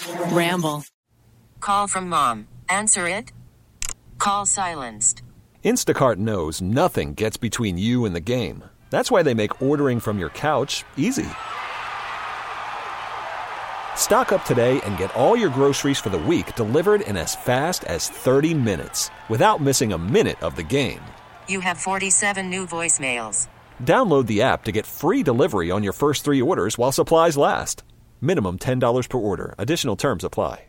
Ramble. Call from mom. Answer it. Call silenced. Instacart knows nothing gets between you and the game. That's why they make ordering from your couch easy. Stock up today and get all your groceries for the week delivered in as fast as 30 minutes without missing a minute of the game. You have 47 new voicemails. Download the app to get free delivery on your first 3 orders while supplies last. Minimum $10 per order. Additional terms apply.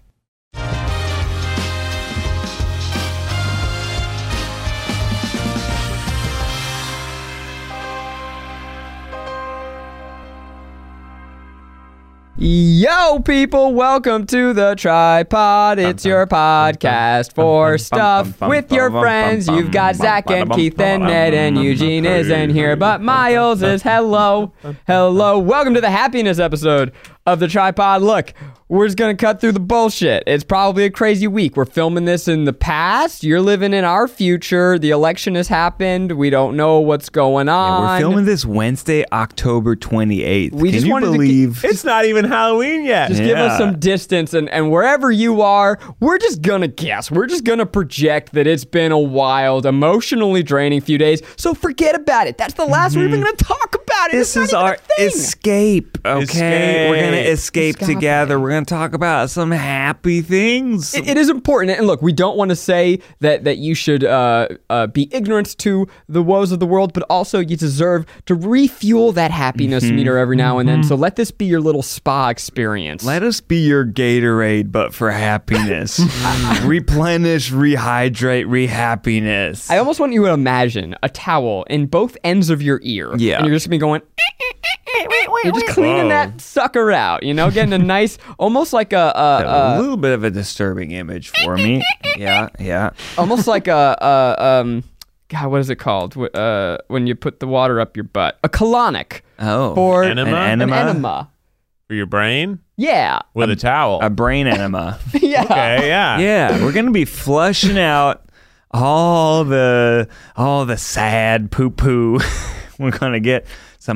Yo, people, welcome to the Tripod. It's your podcast for stuff with your friends. You've got Zach and Keith and Ned, and Eugene isn't here, but Miles is. Hello. Welcome to the happiness episode of the Tripod. Look, we're just going to cut through the bullshit. It's probably a crazy week. We're filming this in the past. You're living in our future. The election has happened. We don't know what's going on. Yeah, we're filming this Wednesday, October 28th. We Can just you wanted to believe? It's not even Halloween yet. Just give us some distance, and wherever you are, we're just gonna guess. We're just gonna project that it's been a wild, emotionally draining few days. So forget about it. That's the last we're even gonna talk about it. This is our escape, okay? We're gonna escape together. We're gonna talk about some happy things. It is important, and look, we don't want to say that you should be ignorant to the woes of the world, but also you deserve to refuel that happiness meter every now and then. So let this be your little spa experience. Let us be your Gatorade, but for happiness. Replenish, rehydrate, rehappiness. I almost want you to imagine a towel in both ends of your ear. Yeah. And you're just going to be going... You're just cleaning that sucker out, you know, getting a nice, almost like a little bit of a disturbing image for me. Yeah. Almost like God, what is it called? When you put the water up your butt. A colonic. Oh. For Enema? An enema. For your brain? Yeah. With a towel. A brain enema. Yeah. Okay, yeah. Yeah, we're gonna be flushing out all the sad poo-poo. We're gonna get some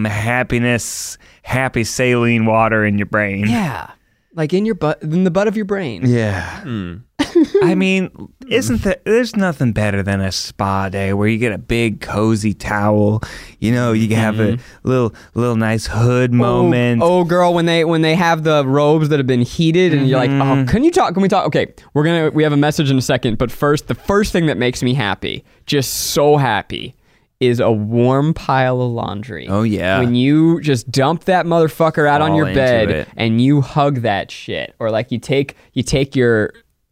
happy saline water in your brain. Yeah. Like in the butt of your brain. Yeah. I mean, there's nothing better than a spa day where you get a big cozy towel, you know, you can have a little nice hood moment. Oh, girl, when they have the robes that have been heated and you're like, oh, can we talk? Okay, we have a message in a second, but first, the first thing that makes me happy, just so happy, is a warm pile of laundry. Oh, yeah. When you just dump that motherfucker out on your bed it. and you hug that shit. Or like you take your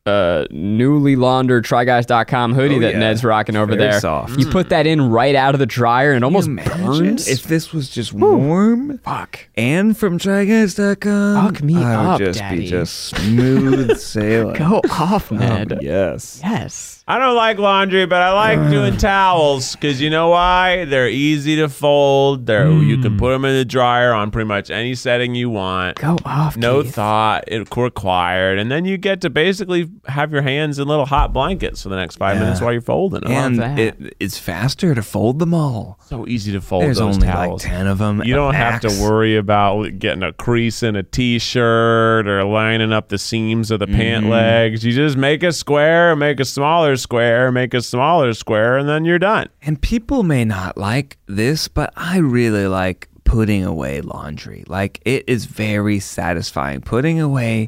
newly laundered TryGuys.com hoodie that Ned's rocking over Very there. soft. You put that in right out of the dryer and it almost burns. If this was just warm, Fuck. and from TryGuys.com, Fuck me I up, would just Daddy. be just smooth sailing. Go off, Ned. Yes. Yes. I don't like laundry, but I like doing towels because you know why? They're easy to fold. You can put them in the dryer on pretty much any setting you want. Go off, No Keith. thought required. And then you get to basically have your hands in little hot blankets for the next 5 minutes while you're folding them. And that. it's faster to fold them all. So easy to fold There's those only towels. like 10 of them. You don't have to max. worry about getting a crease in a t-shirt or lining up the seams of the pant legs. You just make a square, make a smaller square, and then you're done. And people may not like this, but I really like putting away laundry. Like, it is very satisfying putting away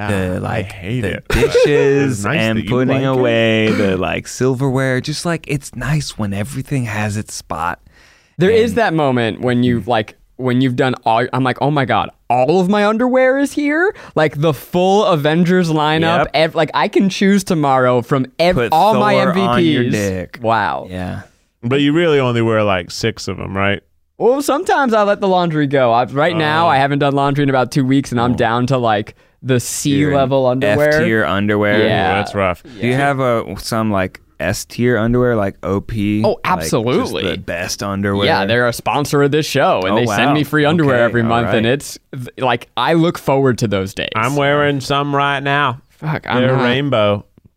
I hate the it. dishes It's nice that and you putting like it. away the like silverware. Just like, it's nice when everything has its spot. There is that moment when when you've done all, I'm like, oh my God, all of my underwear is here? Like the full Avengers lineup. Yep. Like I can choose tomorrow from Put all my Thor MVPs. on your dick. Wow. Yeah. But you really only wear like 6 of them, right? Well, sometimes I let the laundry go. Right now, I haven't done laundry in about 2 weeks, and I'm down to like the C-level underwear. F-tier underwear. Yeah. Ooh, that's rough. Do you have some like S-tier underwear, like OP? Oh, absolutely. Like just the best underwear. Yeah, they're a sponsor of this show, and Oh, they send wow. me free underwear Okay, every all month, right. and it's like I look forward to those days. I'm wearing some right now. Fuck, I'm They're not- rainbow.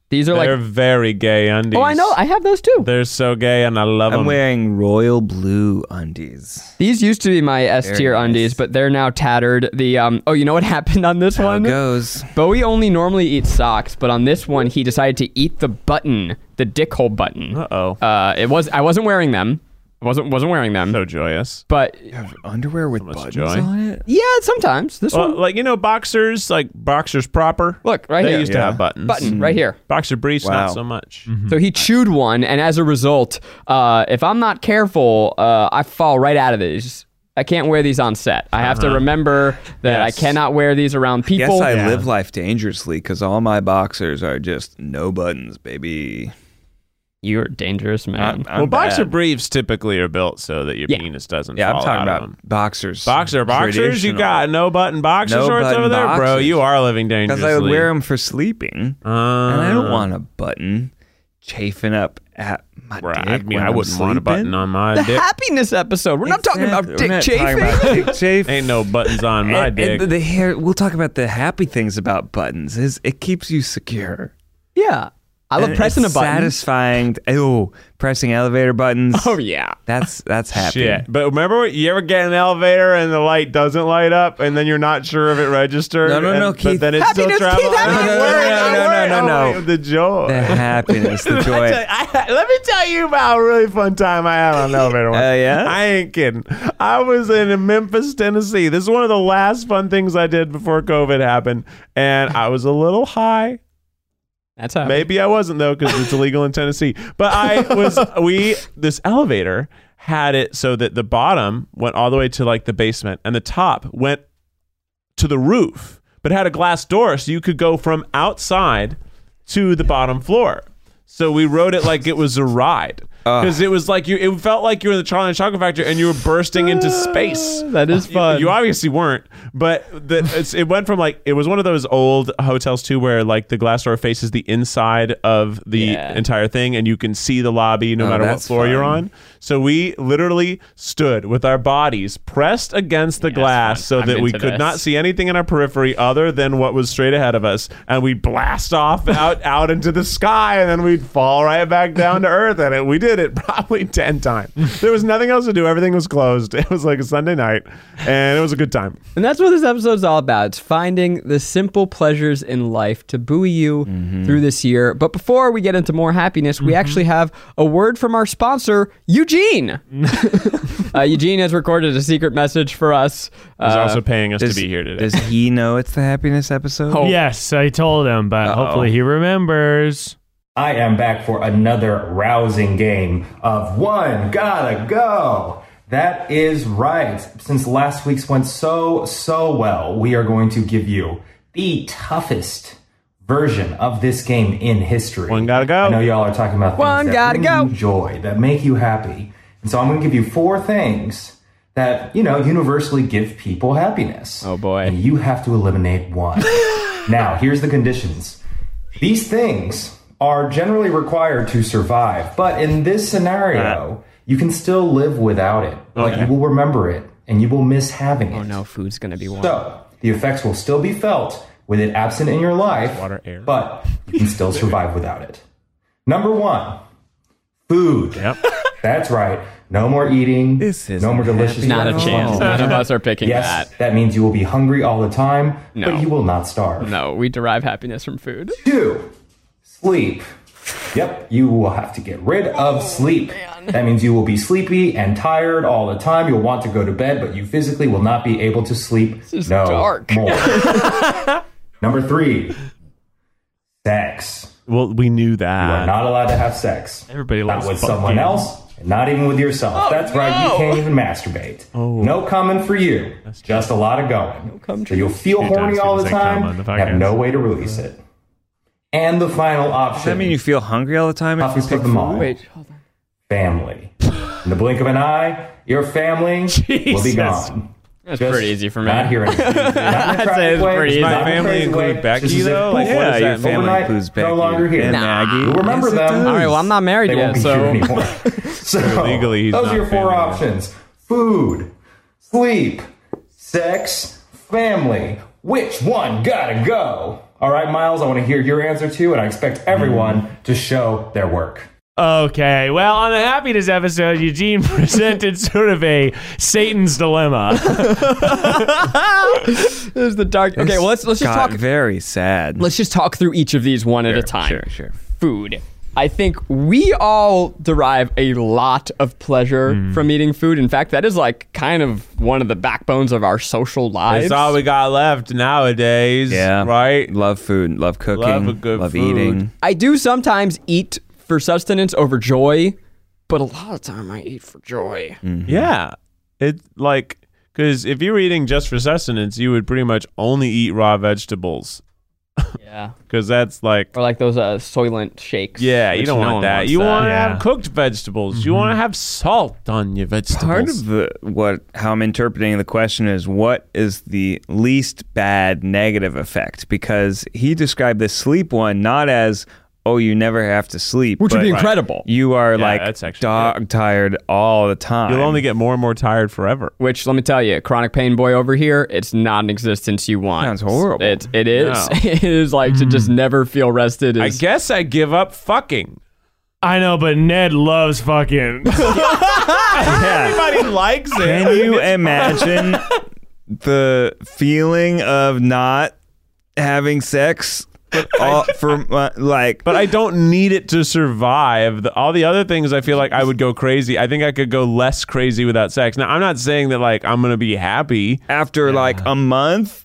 These are They're like... very gay undies. Oh, I know. I have those too. They're so gay, and I love I'm them. wearing royal blue undies. These used to be my S-tier nice. undies, but they're now tattered. The Oh, you know what happened on this How one? it goes. Bowie only normally eats socks, but on this one, he decided to eat the button, the dick hole button. Uh-oh. I wasn't wearing them. Wasn't wearing them. So joyous. But You have underwear with much buttons joy. on it? yeah, sometimes this Well, one. like, you know, boxers, like boxers proper. Look right They here. used to have buttons. Button right here. Boxer briefs, Wow. not so much. So he chewed one, and as a result, if I'm not careful, I fall right out of these. I can't wear these on set. I have to remember that Yes. I cannot wear these around people. Guess I live life dangerously because all my boxers are just no buttons, baby. You're a dangerous man. I'm Well, boxer bad. briefs typically are built so that your Yeah. penis doesn't Yeah, I'm fall talking out about of them. boxers. Boxers, you Traditional. got no button boxer No shorts button over there, bro. boxers. You are living dangerously. Because I would wear them for sleeping, and I don't want a button chafing up at my Right, dick. I mean, when I I'm wouldn't want a button sleeping. on my the dick. happiness episode. We're not talking about Exactly. dick We're not chafing. talking about dick chafe. Ain't no buttons on my And dick. the hair. We'll talk about the happy things about buttons. Is it keeps you secure. Yeah. I love And pressing a it's button. Satisfying. Oh, pressing elevator buttons. Oh, yeah. That's happy. Shit. But remember, you ever get in an elevator and the light doesn't light up, and then you're not sure if it registered? No, Keith. But then it's still Happiness, traveling. Keith, happiness. No. The joy. The happiness, the joy. Let me tell you about a really fun time I had on an elevator once. Yeah? I ain't kidding. I was in Memphis, Tennessee. This is one of the last fun things I did before COVID happened, and I was a little high. That's how. Maybe I wasn't though, because it's illegal in Tennessee. But this elevator had it so that the bottom went all the way to like the basement, and the top went to the roof, but had a glass door, so you could go from outside to the bottom floor. So we rode it like it was a ride. Because it was like it felt like you were in the Charlie and the Chocolate Factory and you were bursting into space. That is fun. You obviously weren't, but it went from like, it was one of those old hotels too where like the glass door faces the inside of the entire thing and you can see the lobby no matter what that's floor you're fun. on. So we literally stood with our bodies pressed against the glass so I'm that we into could this. not see anything in our periphery other than what was straight ahead of us, and we'd blast off out into the sky, and then we'd fall right back down to earth. And we did it probably 10 times. There was nothing else to do. Everything was closed. It was like a Sunday night, and it was a good time. And that's what this episode's all about. It's finding the simple pleasures in life to buoy you through this year. But before we get into more happiness, we actually have a word from our sponsor, Eugene. Eugene has recorded a secret message for us. He's also paying us to be here today. Does he know it's the happiness episode? Oh. Yes, I told him, but hopefully he remembers. I am back for another rousing game of One Gotta Go. That is right. Since last week's went so well, we are going to give you the toughest version of this game in history. One gotta go. I know y'all are talking about things One that gotta bring go. you joy, that make you happy. And so I'm going to give you 4 things that, universally give people happiness. Oh, boy. And you have to eliminate one. Now, here's the conditions. These things are generally required to survive, but in this scenario, you can still live without it. Like, you will remember it, and you will miss having it. Oh, no, food's going to be one. So, the effects will still be felt with it absent in your life, Water, air. but you can still survive without it. Number 1, food. Yep. That's right. No more eating. This isn't no more delicious happy Not a food. chance. None of us are picking Yes, that. that means you will be hungry all the time, No. but you will not starve. No, we derive happiness from food. 2, sleep. Yep, you will have to get rid of sleep. That means you will be sleepy and tired all the time. You'll want to go to bed, but you physically will not be able to sleep. is no dark. more. Number 3, sex. Well, we knew You are that. not allowed to have sex. Everybody Not loves with fucking. someone else, and not even with yourself. That's right, you can't even masturbate. No coming for you. Just a lot of going. So you'll feel Few horny times all people the say come time on the and have podcast. no way to release it. And the final option. Does that mean you feel hungry all the time if you toughest pick of them all. Wait, hold on. Family. In the blink of an eye, your family will be Jesus. gone. That's Just pretty easy for me. Not here anymore. I'd say it's pretty easy. My Not in a family crazy include way. Becky, Just as if, though? poof, Like, what Yeah, is your that? family Overnight, includes Becky no longer here. and Maggie. You'll remember Yes, it them. does. All right, well, I'm not married They yet, won't be so... here anymore. So, Legally, he's those not are your 4 family. options. Food, sleep, sex, family. Which one gotta go? All right, Miles, I want to hear your answer too, and I expect everyone to show their work. Okay, well, on the happiness episode, Eugene presented sort of a Satan's dilemma. This is the dark. Okay, well, let's just talk. Very sad. Let's just talk through each of these one at a time. Sure. Food. I think we all derive a lot of pleasure from eating food. In fact, that is like kind of one of the backbones of our social lives. It's all we got left nowadays. Yeah. Right? Love food. Love cooking. Love a good love food. eating. I do sometimes eat for sustenance over joy, but a lot of time I eat for joy. Yeah. It's like, because if you were eating just for sustenance, you would pretty much only eat raw vegetables. Yeah. Because that's like, Or like those Soylent shakes. yeah, you which don't no want one that. wants You that. want to Yeah. have cooked vegetables. You want to have salt on your vegetables. Part of how I'm interpreting the question is, what is the least bad negative effect? Because he described the sleep one not as, oh, you never have to sleep, Which would but be incredible. you are Yeah, like that's actually dog tired all the time. You'll only get more and more tired forever. Which, let me tell you, chronic pain boy over here, it's not an existence you want. Sounds horrible. It is. No. It is like to just never feel rested. I Is, guess I give up fucking. I know, but Ned loves fucking. Everybody likes it. Can you imagine the feeling of not having sex for like? But I don't need it to survive. All the other things, I feel like I would go crazy. I think I could go less crazy without sex. Now, I'm not saying that like I'm going to be happy. After like a month,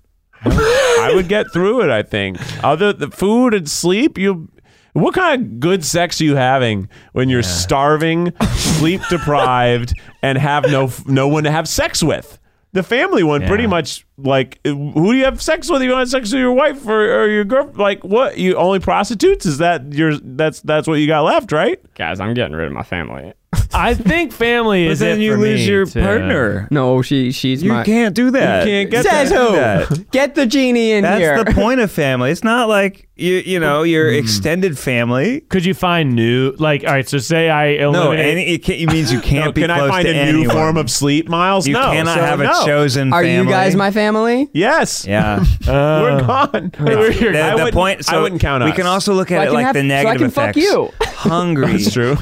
I would get through it, I think. Other the food and sleep, what kind of good sex are you having when you're starving, sleep deprived, and have no one to have sex with? The family one, pretty much, like, who do you have sex with? You want to have sex with your wife or your girlfriend? Like, what? You only prostitutes? Is that that's what you got left, right? guys, I'm getting rid of my family. I think family but is then it you for lose me your to- partner. No, she's You my. can't do that. You can't get Says that. who? Get the genie in That's here. the point of family. It's not like you know your extended family. Could you find new, like, all right, so say I No, eliminate... it means you can't be Can close I find to a anyone. new form of sleep, Miles? You no. cannot So have no. a chosen Are family. you guys my family? Yes. Yeah. We're gone. The point. So I wouldn't count we us. can also look at So I it can like have- the so I negative can fuck effects. you. Hungry. That's true.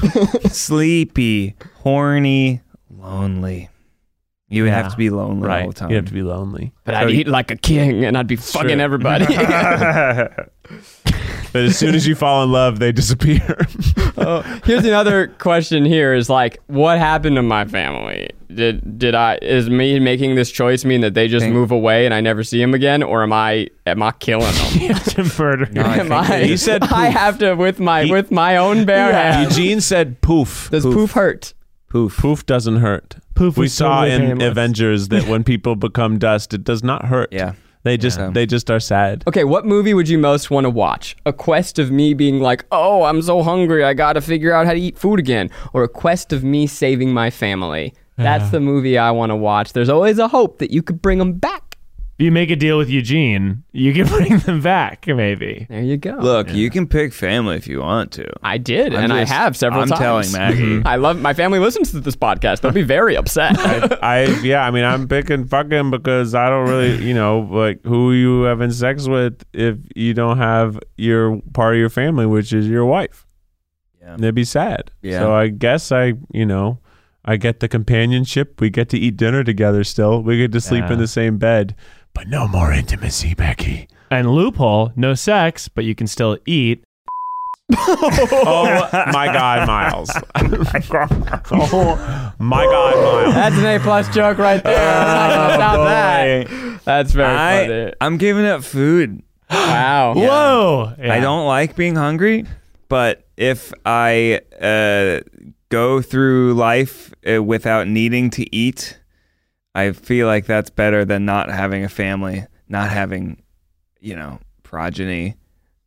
Sleepy, horny, lonely. You would have to be lonely all the time. You have to be lonely. But I'd eat like a king and I'd be fucking everybody. But as soon as you fall in love, they disappear. Here's another question here is like, what happened to my family? Is me making this choice mean that they just move away and I never see them again? Or am I killing them? to murder. He said I poof. have to with my own bare hands. Eugene said poof. Does poof hurt? Poof doesn't hurt. Poof We is saw totally in painless. Avengers that when people become dust, it does not hurt. Yeah. They just are sad. Okay, what movie would you most want to watch? A quest of me being like, oh, I'm so hungry, I gotta figure out how to eat food again. Or a quest of me saving my family. That's the movie I want to watch. There's always a hope that you could bring them back. If you make a deal with Eugene, you can bring them back, maybe. There you go. Look, you can pick family if you want to. I did, I'm and just- I have several I'm times. telling Maggie. I love my family listens to this podcast. They'll be very upset. I'm picking fucking because I don't really, like who you having sex with if you don't have your part of your family, which is your wife. Yeah. They'd be sad. Yeah. So I guess I get the companionship. We get to eat dinner together still. We get to sleep in the same bed, but no more intimacy, Becky. And loophole, no sex, but you can still eat. Oh my God, Miles. Oh my God, Miles. That's an A+ joke right there. Stop that. That's very funny. I'm giving up food. Wow. Whoa! I don't like being hungry, but if I go through life without needing to eat, I feel like that's better than not having a family, not having, progeny.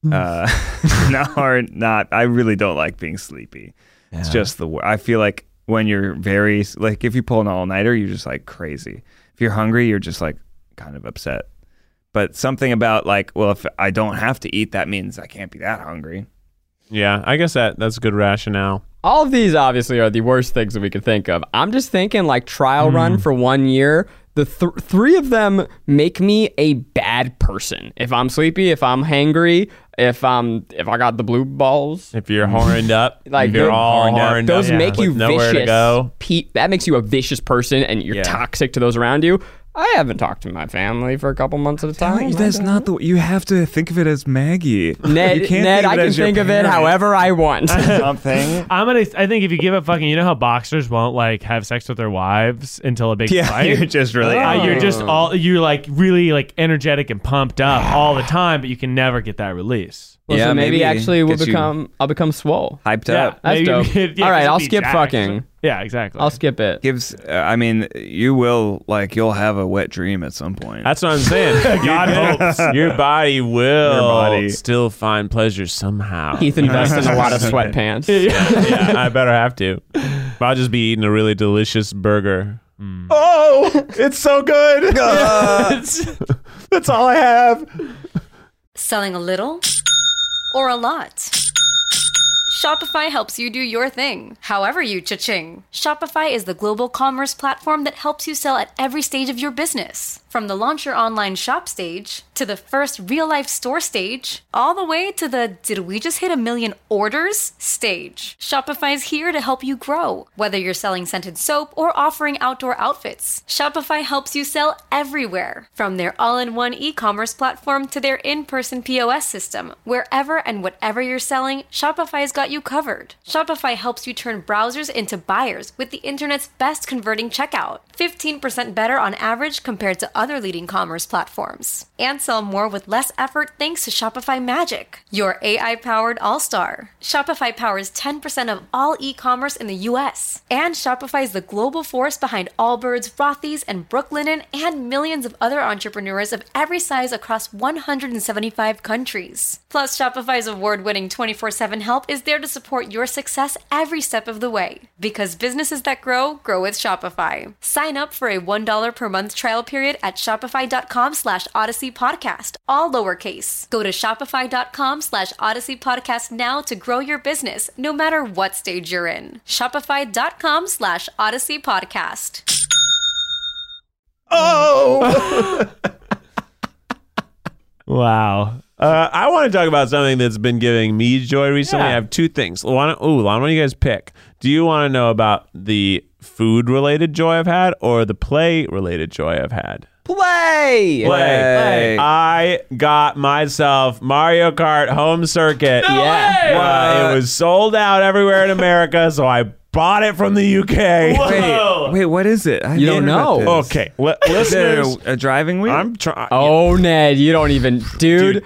Or not. I really don't like being sleepy. Yeah. It's just I feel like when you're very, like if you pull an all-nighter, you're just like crazy. If you're hungry, you're just like kind of upset. But something about like, well, if I don't have to eat, that means I can't be that hungry. Yeah, I guess that's a good rationale. All of these obviously are the worst things that we could think of. I'm just thinking like trial run for 1 year. The three of them make me a bad person. If I'm sleepy, if I'm hangry, if I got the blue balls, If you're horned up, Like, if you're all horned up, those make you with nowhere vicious. to go. That makes you a vicious person, and you're toxic to those around you. I haven't talked to my family for a couple months at a time. That's not the. You have to think of it as Maggie. Ned, You can't Ned, think of I it can as your think of it parent. however I want. Something. I think if you give a fucking, you know how boxers won't like have sex with their wives until a big Yeah, fight. you're just really. You're just you're like really like energetic and pumped up all the time, but you can never get that release. Well, Yeah, so maybe maybe actually get you I'll become swole. hyped Yeah. up. That's Maybe- dope. yeah, All right, 'cause I'll it'd be skip jacked. fucking. Yeah, exactly. I'll skip it. Gives. I mean, you'll have a wet dream at some point. That's what I'm saying. God hopes. Your body will Your body. still find pleasure somehow. Heath invests in a lot of sweatpants. Yeah, I better have to. I'll just be eating a really delicious burger. Oh, it's so good. That's all I have. Selling a little or a lot? Shopify helps you do your thing, however you cha-ching. Shopify is the global commerce platform that helps you sell at every stage of your business. From the launch your online shop stage, to the first real-life store stage, all the way to the did we just hit 1 million orders stage. Shopify's here to help you grow. Whether you're selling scented soap or offering outdoor outfits, Shopify helps you sell everywhere. From their all-in-one e-commerce platform to their in-person POS system, wherever and whatever you're selling, Shopify's got you covered. Shopify helps you turn browsers into buyers with the internet's best converting checkout. 15% better on average compared to other leading commerce platforms. And sell more with less effort thanks to Shopify Magic, your AI-powered all-star. Shopify powers 10% of all e-commerce in the US. And Shopify is the global force behind Allbirds, Rothy's, and Brooklinen, and millions of other entrepreneurs of every size across 175 countries. Plus, Shopify's award-winning 24/7 help is there to support your success every step of the way. Because businesses that grow with Shopify. Sign up for a $1 per month trial period at shopify.com/Odyssey Podcast, all lowercase. Go to shopify.com/Odyssey Podcast now to grow your business, no matter what stage you're in. Shopify.com/Odyssey Podcast. Wow. I want to talk about something that's been giving me joy recently. Yeah. I have two things. Why don't you guys pick? Do you want to know about the food-related joy I've had or the play-related joy I've had? Play. I got myself Mario Kart Home Circuit. Yeah. It was sold out everywhere in America, so I bought it from the UK. Wait, what is it? You don't know. Okay, Is there listeners, a driving wheel? I'm trying. Oh, Ned, you don't even, dude,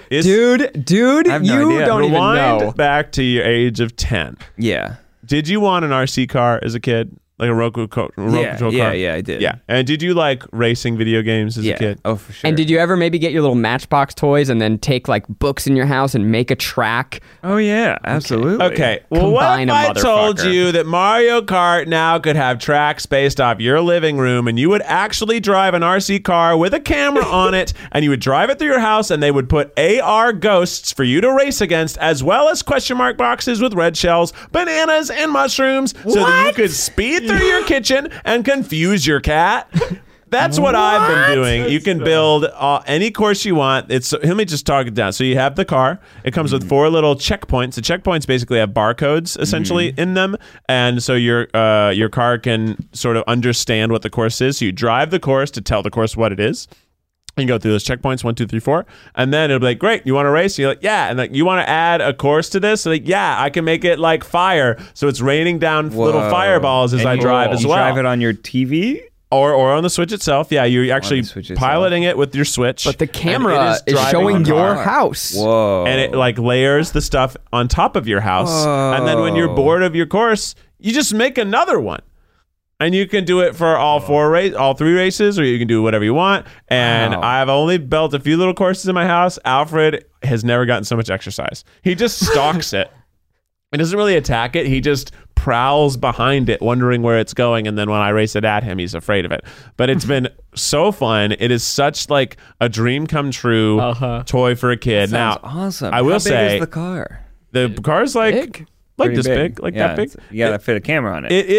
I have no you idea. don't even Rewind know. back to your age of 10. Yeah. Did you want an RC car as a kid? Like a road control car? Yeah, I did. Yeah. And did you like racing video games as a kid? Oh, for sure. And did you ever maybe get your little Matchbox toys and then take like books in your house and make a track? Oh, yeah, absolutely. Okay. Well, what Combine if a I told motherfucker. you that Mario Kart now could have tracks based off your living room and you would actually drive an RC car with a camera on it and you would drive it through your house and they would put AR ghosts for you to race against as well as question mark boxes with red shells, bananas, and mushrooms so that you could speed through your kitchen and confuse your cat? That's what I've been doing. You can build any course you want. Let me just talk it down. So you have the car. It comes with 4 little checkpoints. The checkpoints basically have barcodes essentially in them, and so your car can sort of understand what the course is. So you drive the course to tell the course what it is. You go through those checkpoints 1, 2, 3, 4, and then it'll be like, great, you want to race? And you're like, yeah. And like, you want to add a course to this? So like, yeah, I can make it like fire. So it's raining down little fireballs as And I you- drive as you well. drive it on your TV? Or on the Switch itself. Yeah, you're actually Switch itself. piloting it with your Switch. But the and camera it is driving showing the your car. house. Whoa. And it like layers the stuff on top of your house. And then when you're bored of your course, you just make another one. And you can do it for all 3 races, or you can do whatever you want. And I've only built a few little courses in my house. Alfred has never gotten so much exercise. He just stalks it. He doesn't really attack it. He just prowls behind it, wondering where it's going. And then when I race it at him, he's afraid of it. But it's been so fun. It is such like a dream come true toy for a kid. Now, awesome. I will How big say is the car? the car's like Big? like Pretty this big, like Yeah, that big. You got to fit a camera on it. It is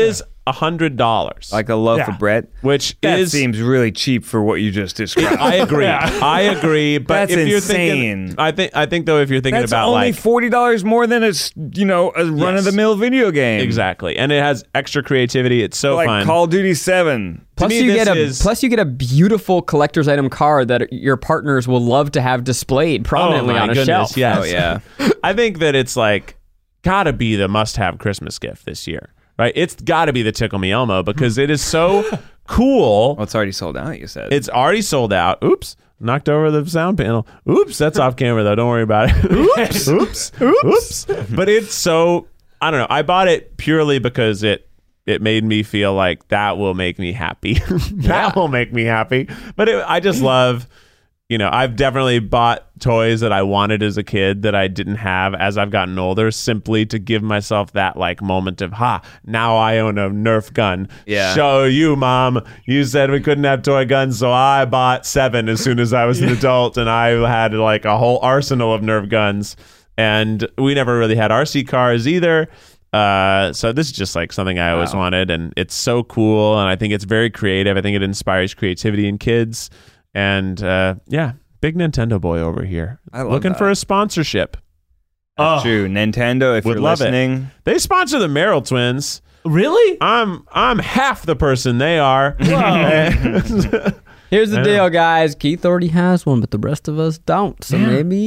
$100. Like a loaf Yeah. of bread. Which That seems really cheap for what you just described. I agree. I agree. But That's if you're insane. thinking, I think though, if you're thinking That's about only like $40 more than a run-of-the-mill video game. exactly, and it has extra creativity. It's so Like fun. Call of Duty 7. Plus, me, you this get is- you get a beautiful collector's item card that your partners will love to have displayed prominently oh my on a goodness, shelf. Yes. Oh, yeah. I think that it's like gotta be the must-have Christmas gift this year, right? It's gotta be the Tickle Me Elmo because it is so cool. Well, it's already sold out, you said. It's already sold out. Oops. Knocked over the sound panel. Oops. That's off camera, though. Don't worry about it. Oops. Oops. Oops. But it's so, I don't know. I bought it purely because it made me feel like that will make me happy. That will make me happy. But I just love, I've definitely bought toys that I wanted as a kid that I didn't have as I've gotten older, simply to give myself that like moment of, now I own a Nerf gun. Yeah. Show you, Mom. You said we couldn't have toy guns, so I bought 7 as soon as I was an adult, and I had like a whole arsenal of Nerf guns. And we never really had RC cars either. So this is just like something I always wanted, and it's so cool, and I think it's very creative. I think it inspires creativity in kids. And big Nintendo boy over here. I love Looking that. for a sponsorship. That's true. Nintendo, if Would you're love it. listening. They sponsor the Merrill twins. Really? I'm half the person they are. Here's the deal, guys. Keith already has one, but the rest of us don't. So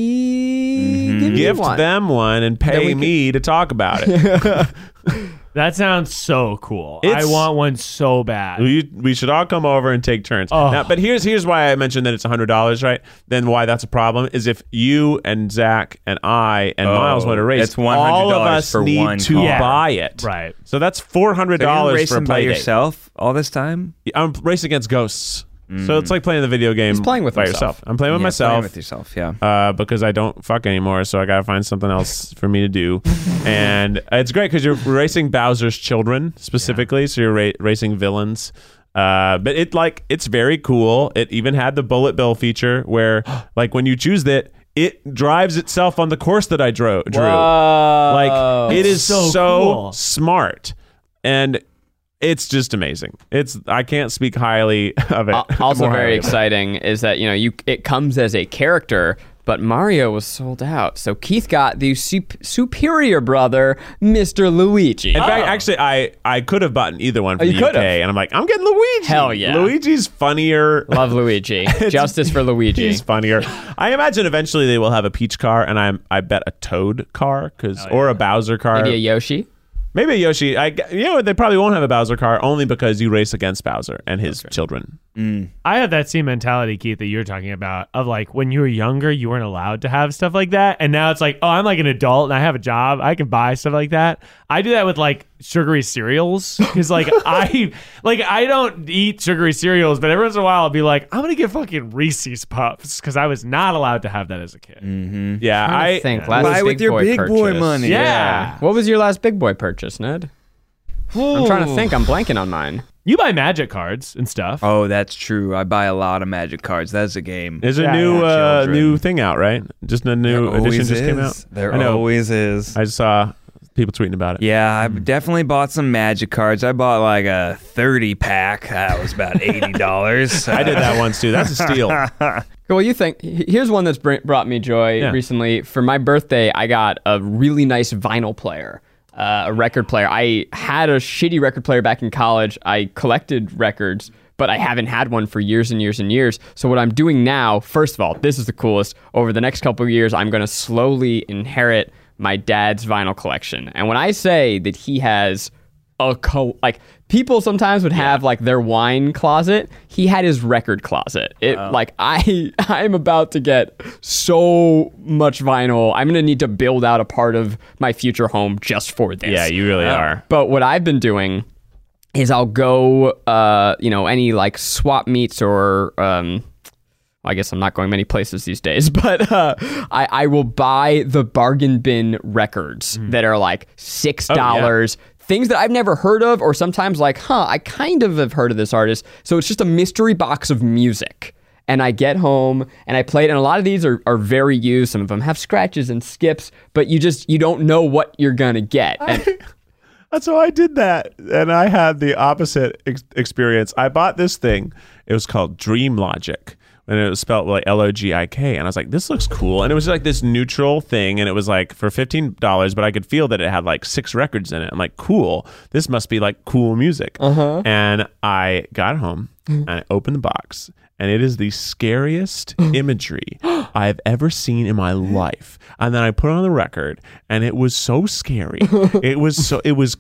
maybe give me Gift one. them one and Then we pay can- me to talk about it. That sounds so cool. I It's- want one so bad. We should all come over and take turns. Oh. Now, but here's why I mentioned that it's $100, right? Then why that's a problem is if you and Zach and I and Miles want to race, it's $100 all of us for need one to car. Yeah. buy it. Right. So that's $400 So you're for a racing by play date. yourself all this time? I'm racing against ghosts. So it's like playing the video game. He's playing with by himself. yourself. I'm playing with Yeah, myself. playing with yourself, yeah. Because I don't fuck anymore, so I gotta find something else for me to do. And it's great because you're racing Bowser's children specifically, so you're racing villains. But it's very cool. It even had the bullet bill feature where, like, when you choose it drives itself on the course that I drew. Whoa. Like, it is so so cool. smart, and it's just amazing. I can't speak highly of it. Also more very highly of it. exciting is that it comes as a character, but Mario was sold out. So Keith got the superior brother, Mr. Luigi. In fact, actually, I could have bought either one from you the UK, could've. and I'm like, I'm getting Luigi. Hell yeah. Luigi's funnier. Love Luigi. Justice for Luigi. He's funnier. I imagine eventually they will have a Peach car, and I bet a Toad car, or a Bowser car. Maybe a Yoshi. Maybe a Yoshi. They probably won't have a Bowser car only because you race against Bowser and his children. I have that same mentality, Keith, that you're talking about of like when you were younger, you weren't allowed to have stuff like that. And now it's like, oh, I'm like an adult and I have a job. I can buy stuff like that. I do that with like sugary cereals because like I don't eat sugary cereals, but every once in a while I'll be like, I'm going to get fucking Reese's Puffs because I was not allowed to have that as a kid. Yeah, I think last Buy big with your boy big boy purchase. money. Yeah. What was your last big boy purchase, Ned? I'm trying to think. I'm blanking on mine. You buy magic cards and stuff. Oh, that's true. I buy a lot of Magic cards. That's a game. there's a Yeah, new children. new thing out, right? Just a new There edition always just came out. is. There I know. always is. I just saw people tweeting about it. Yeah, I definitely bought some Magic cards. I bought like a 30 pack. That was about $80. I did that once too. That's a steal. Well, you think here's one that's brought me joy Yeah. recently. For my birthday, I got a really nice vinyl player, a record player. I had a shitty record player back in college. I collected records, but I haven't had one for years and years and years. So what I'm doing now, first of all, this is the coolest. Over the next couple of years, I'm going to slowly inherit my dad's vinyl collection. And when I say that he has like people sometimes would have like their wine closet, he had his record closet. Like I'm about to get so much vinyl. I'm gonna need to build out a part of my future home just for this. Yeah, you really are. But what I've been doing is I'll go any like swap meets or I guess I'm not going many places these days, but I will buy the bargain bin records that are like $6, things that I've never heard of, or sometimes like, I kind of have heard of this artist. So it's just a mystery box of music. And I get home and I play it, and a lot of these are very used. Some of them have scratches and skips, but you don't know what you're gonna get. And So I did that, and I had the opposite experience. I bought this thing. It was called Dream Logic, and it was spelled like Logik. And I was like, this looks cool. And it was like this neutral thing, and it was like for $15, but I could feel that it had like 6 records in it. I'm like, cool. This must be like cool music. And I got home, and I opened the box, and it is the scariest imagery I've ever seen in my life. And then I put it on the record, and it was so scary. It was so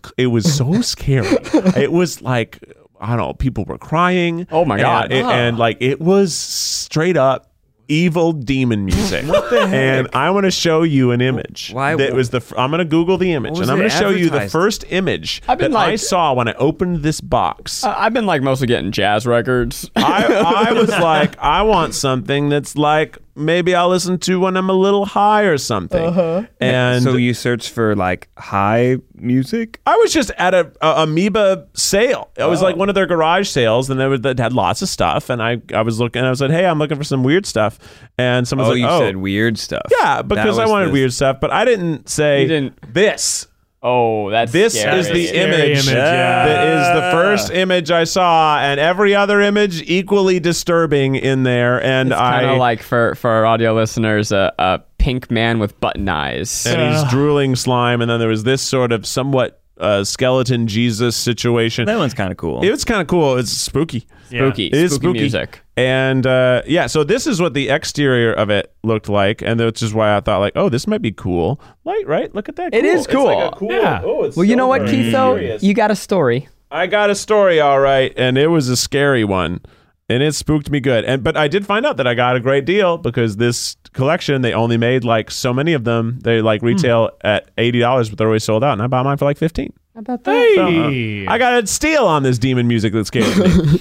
scary. It was like, I don't know, people were crying. Oh my God. And like it was straight up evil demon music. What the heck? And I want to show you an image. Why? That was I'm going to Google the image, and I'm going to show you the advertised? first image that I saw when I opened this box. I've been like mostly getting jazz records. I was like, I want something that's like maybe I'll listen to when I'm a little high or something. And so you search for like high music? I was just at a Amoeba sale. It was like one of their garage sales, and that had lots of stuff. And I was looking, and I said, "Hey, I'm looking for some weird stuff." And someone said, you said weird stuff. Yeah, because I wanted weird stuff, but I didn't say this. Oh, that's This scary. is the Scary image. yeah. That is the first image I saw, and every other image equally disturbing in there. And It's kind of like for our audio listeners, a pink man with button eyes. and he's drooling slime, and then there was this sort of somewhat skeleton Jesus situation. That one's kind of cool. It was kind of cool. It's spooky. Spooky. It is spooky music. And so this is what the exterior of it looked like, and which is why I thought like, oh, this might be cool. Right? Look at that. It cool. is It's cool. like a cool. Yeah. Oh, it's Well, you so know what, Keith, though? mysterious. You got a story. I got a story, all right, and it was a scary one, and it spooked me good. But I did find out that I got a great deal because this collection, they only made like so many of them. They like retail at $80, but they're always sold out, and I bought mine for like $15. How about that? Hey. I got a steal on this demon music that scared me.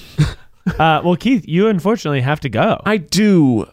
Well, Keith, you unfortunately have to go. I do.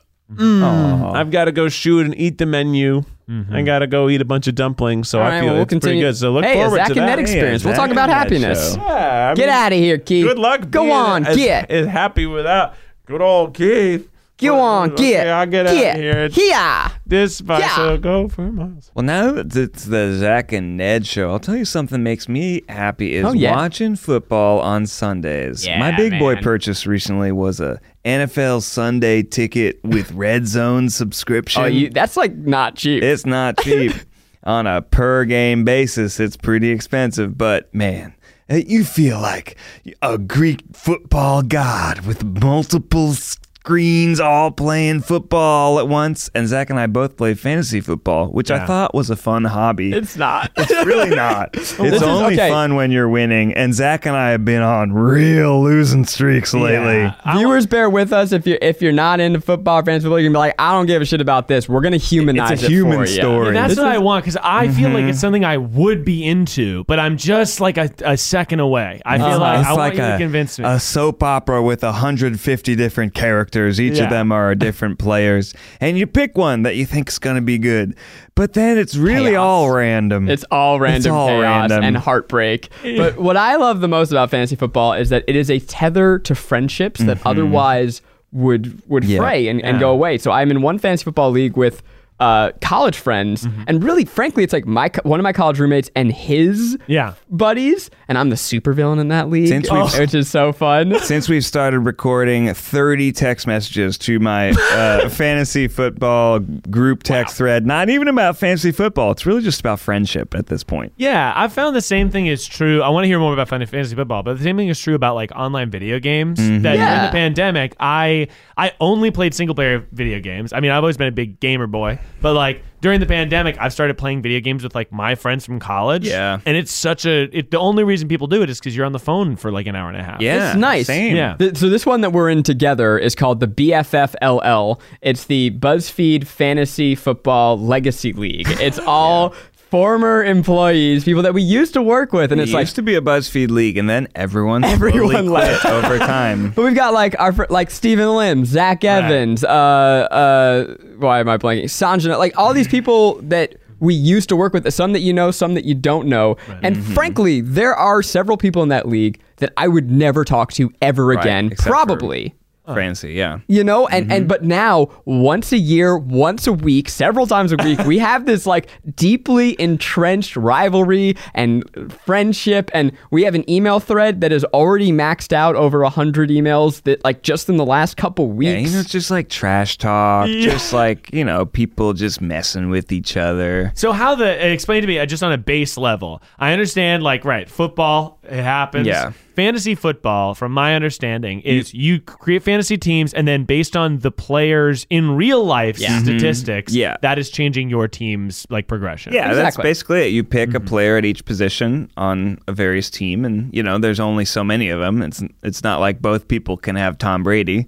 I've got to go shoot and eat the menu. I got to go eat a bunch of dumplings, so All I right, feel well, we'll it's pretty continue. good. So look Hey, a forward Zach to and that. Ned experience. We'll Zach talk about and Ned happiness. show. Yeah, I Get mean, out of here, Keith. Good luck. Go being on, get. as happy without good old Keith. Go on, get. Okay, I'll get out of here. Here. This bike Yeah. will go for miles. Well, now that it's the Zach and Ned show, I'll tell you something makes me happy is Oh, yeah. watching football on Sundays. Yeah, My big boy man. purchase recently was a NFL Sunday ticket with Red Zone subscription. Oh, that's like not cheap. It's not cheap. On a per game basis, it's pretty expensive, but man, you feel like a Greek football god with multiple screens all playing football at once. And Zach and I both play fantasy football, which I thought was a fun hobby. It's not. It's really not. It's is- only okay. fun when you're winning. And Zach and I have been on real losing streaks lately. Yeah. Viewers, bear with us if you're not into football or fantasy football. You're gonna be like, I don't give a shit about this. We're gonna humanize It's a it human for you. story. And that's This what is- I want because I feel like it's something I would be into, but I'm just like a second away. I feel like It's I like want you to convince me. a soap opera with 150 different characters. Each Yeah. of them are different players. And you pick one that you think is going to be good. But then it's really Chaos. all random. It's all random all chaos random. and heartbreak. But what I love the most about fantasy football is that it is a tether to friendships that otherwise would Yeah. fray and go away. So I'm in one fantasy football league with college friends, and really, frankly, it's like one of my college roommates and his Yeah. buddies, and I'm the supervillain in that league, Since we've- which is so fun. Since we've started recording 30 text messages to my fantasy football group text thread, not even about fantasy football. It's really just about friendship at this point. Yeah, I found the same thing is true. I want to hear more about fantasy football, but the same thing is true about like online video games. That during Yeah. the pandemic, I only played single player video games. I mean, I've always been a big gamer boy, but like during the pandemic, I've started playing video games with like my friends from college. Yeah. and it's such the only reason people do it is because you're on the phone for like an hour and a half. Yeah. It's nice. Same. Yeah. So this one that we're in together is called the BFFLL. It's the BuzzFeed Fantasy Football Legacy League. It's all former employees, people that we used to work with, and It it's like. used to be a BuzzFeed league, and then everyone Everyone slowly left. quit over time. But we've got like like Stephen Lim, Zach Evans, why am I blanking? Sanjana, like all these people that we used to work with, some that you know, some that you don't know. And frankly, there are several people in that league that I would never talk to ever again. except for Probably. fantasy, yeah. You know, and but now once a year, once a week, several times a week, we have this like deeply entrenched rivalry and friendship, and we have an email thread that is already maxed out over 100 emails that like just in the last couple weeks. Yeah, you know, it's just like trash talk, just like, you know, people just messing with each other. So explain to me just on a base level. I understand, like, right, football, it happens. Yeah. Fantasy football, from my understanding, is you create fantasy teams, and then based on the players in real life statistics, that is changing your team's like progression. Yeah, Exactly. that's basically it. You pick a player at each position on a various team, and you know there's only so many of them. It's not like both people can have Tom Brady.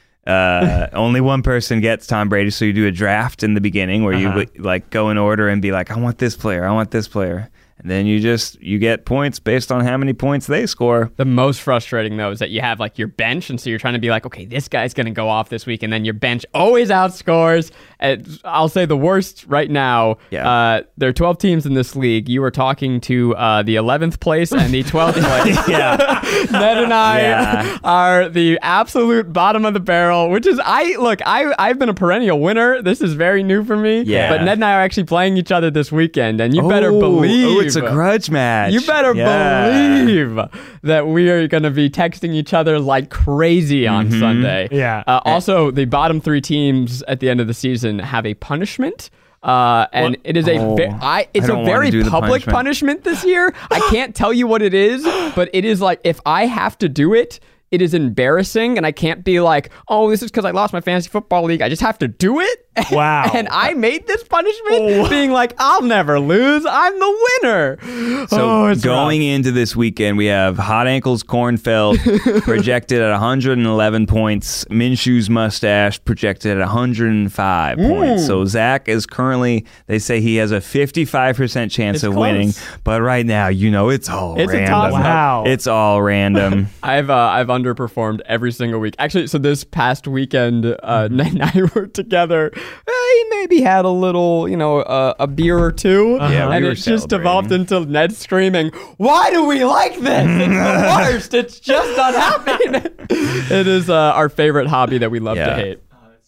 Only one person gets Tom Brady, so you do a draft in the beginning where you like go in order and be like, I want this player, I want this player. And then you get points based on how many points they score. The most frustrating, though, is that you have like your bench, and so you're trying to be like, okay, this guy's going to go off this week, and then your bench always outscores. And I'll say the worst right now. Yeah. There are 12 teams in this league. You are talking to the 11th place and the 12th place. Ned and I are the absolute bottom of the barrel, which is I've been a perennial winner. This is very new for me. Yeah. But Ned and I are actually playing each other this weekend, and you better believe. It's a grudge match. You better believe that we are going to be texting each other like crazy on Sunday. Yeah. Also, the bottom 3 teams at the end of the season have a punishment. And it is it's a very public punishment this year. I can't tell you what it is, but it is like if I have to do it, it is embarrassing, and I can't be like, oh, this is because I lost my fantasy football league. I just have to do it. Wow. And I made this punishment being like, I'll never lose. I'm the winner. So going into this weekend, we have Hot Ankles Cornfeld projected at 111 points. Minshew's Mustache projected at 105 points. So Zach is currently, they say he has a 55% chance of winning. But right now, you know, it's all random. Wow. It's all random. I've underperformed every single week. Actually, so this past weekend, Ned and I were together. He maybe had a little, you know, a beer or two. Yeah, and we were it just celebrating. evolved into Ned screaming, "Why do we like this? It's the worst. It's just not happening." It is our favorite hobby that we love to hate.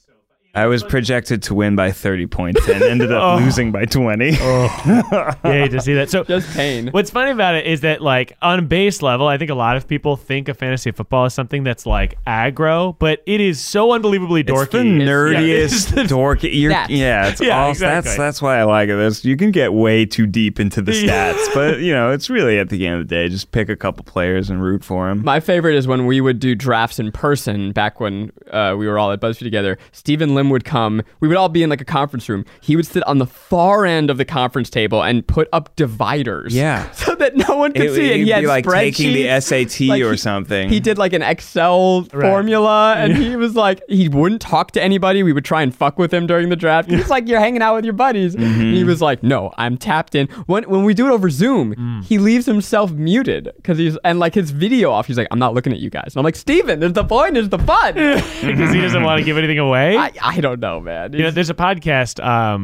I was projected to win by 30 points and ended up losing by 20. Yeah, I hate to see that. So Just pain. what's funny about it is that, like, on base level, I think a lot of people think of fantasy football as something that's like aggro, but it is so unbelievably dorky. It's the nerdiest, dorky. It's all. Exactly. That's why I like it. You can get way too deep into the stats, but you know, it's really at the end of the day, just pick a couple players and root for them. My favorite is when we would do drafts in person back when we were all at BuzzFeed together. Stephen Lim would come. We would all be in like a conference room. He would sit on the far end of the conference table and put up dividers. Yeah. So that no one could see it. He'd He had be like taking the spreadsheets. SAT Like, or something. He did like an Excel formula, and he was like, he wouldn't talk to anybody. We would try and fuck with him during the draft. He's like, you're hanging out with your buddies. And he was like, no, I'm tapped in. When we do it over Zoom, he leaves himself muted because and like his video off. He's like, I'm not looking at you guys. And I'm like, Steven, there's the point, there's the fun. Because he doesn't want to give anything away. I don't know, man. You know, there's a podcast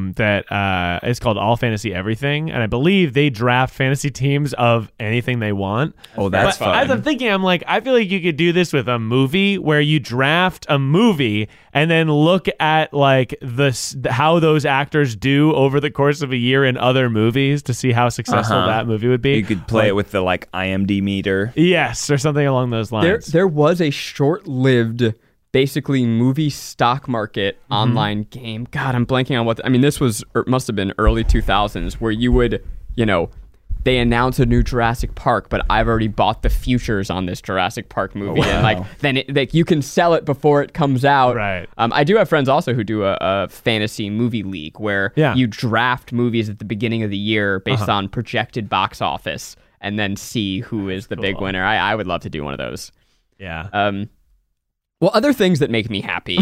that is called All Fantasy Everything, and I believe they draft fantasy teams of anything they want. Oh, that's But fun. as I'm thinking, I'm like, I feel like you could do this with a movie where you draft a movie and then look at like how those actors do over the course of a year in other movies to see how successful that movie would be. You could play it with the like IMDb meter. Yes, or something along those lines. There was a short-lived, basically movie stock market online game. God, I'm blanking on what. This must have been early 2000s, where you would, you know, they announce a new Jurassic Park, but I've already bought the futures on this Jurassic Park movie, and then you can sell it before it comes out. Right. I do have friends also who do a fantasy movie league where you draft movies at the beginning of the year based on projected box office, and then see who is the big winner. I would love to do one of those. Yeah. Well, other things that make me happy.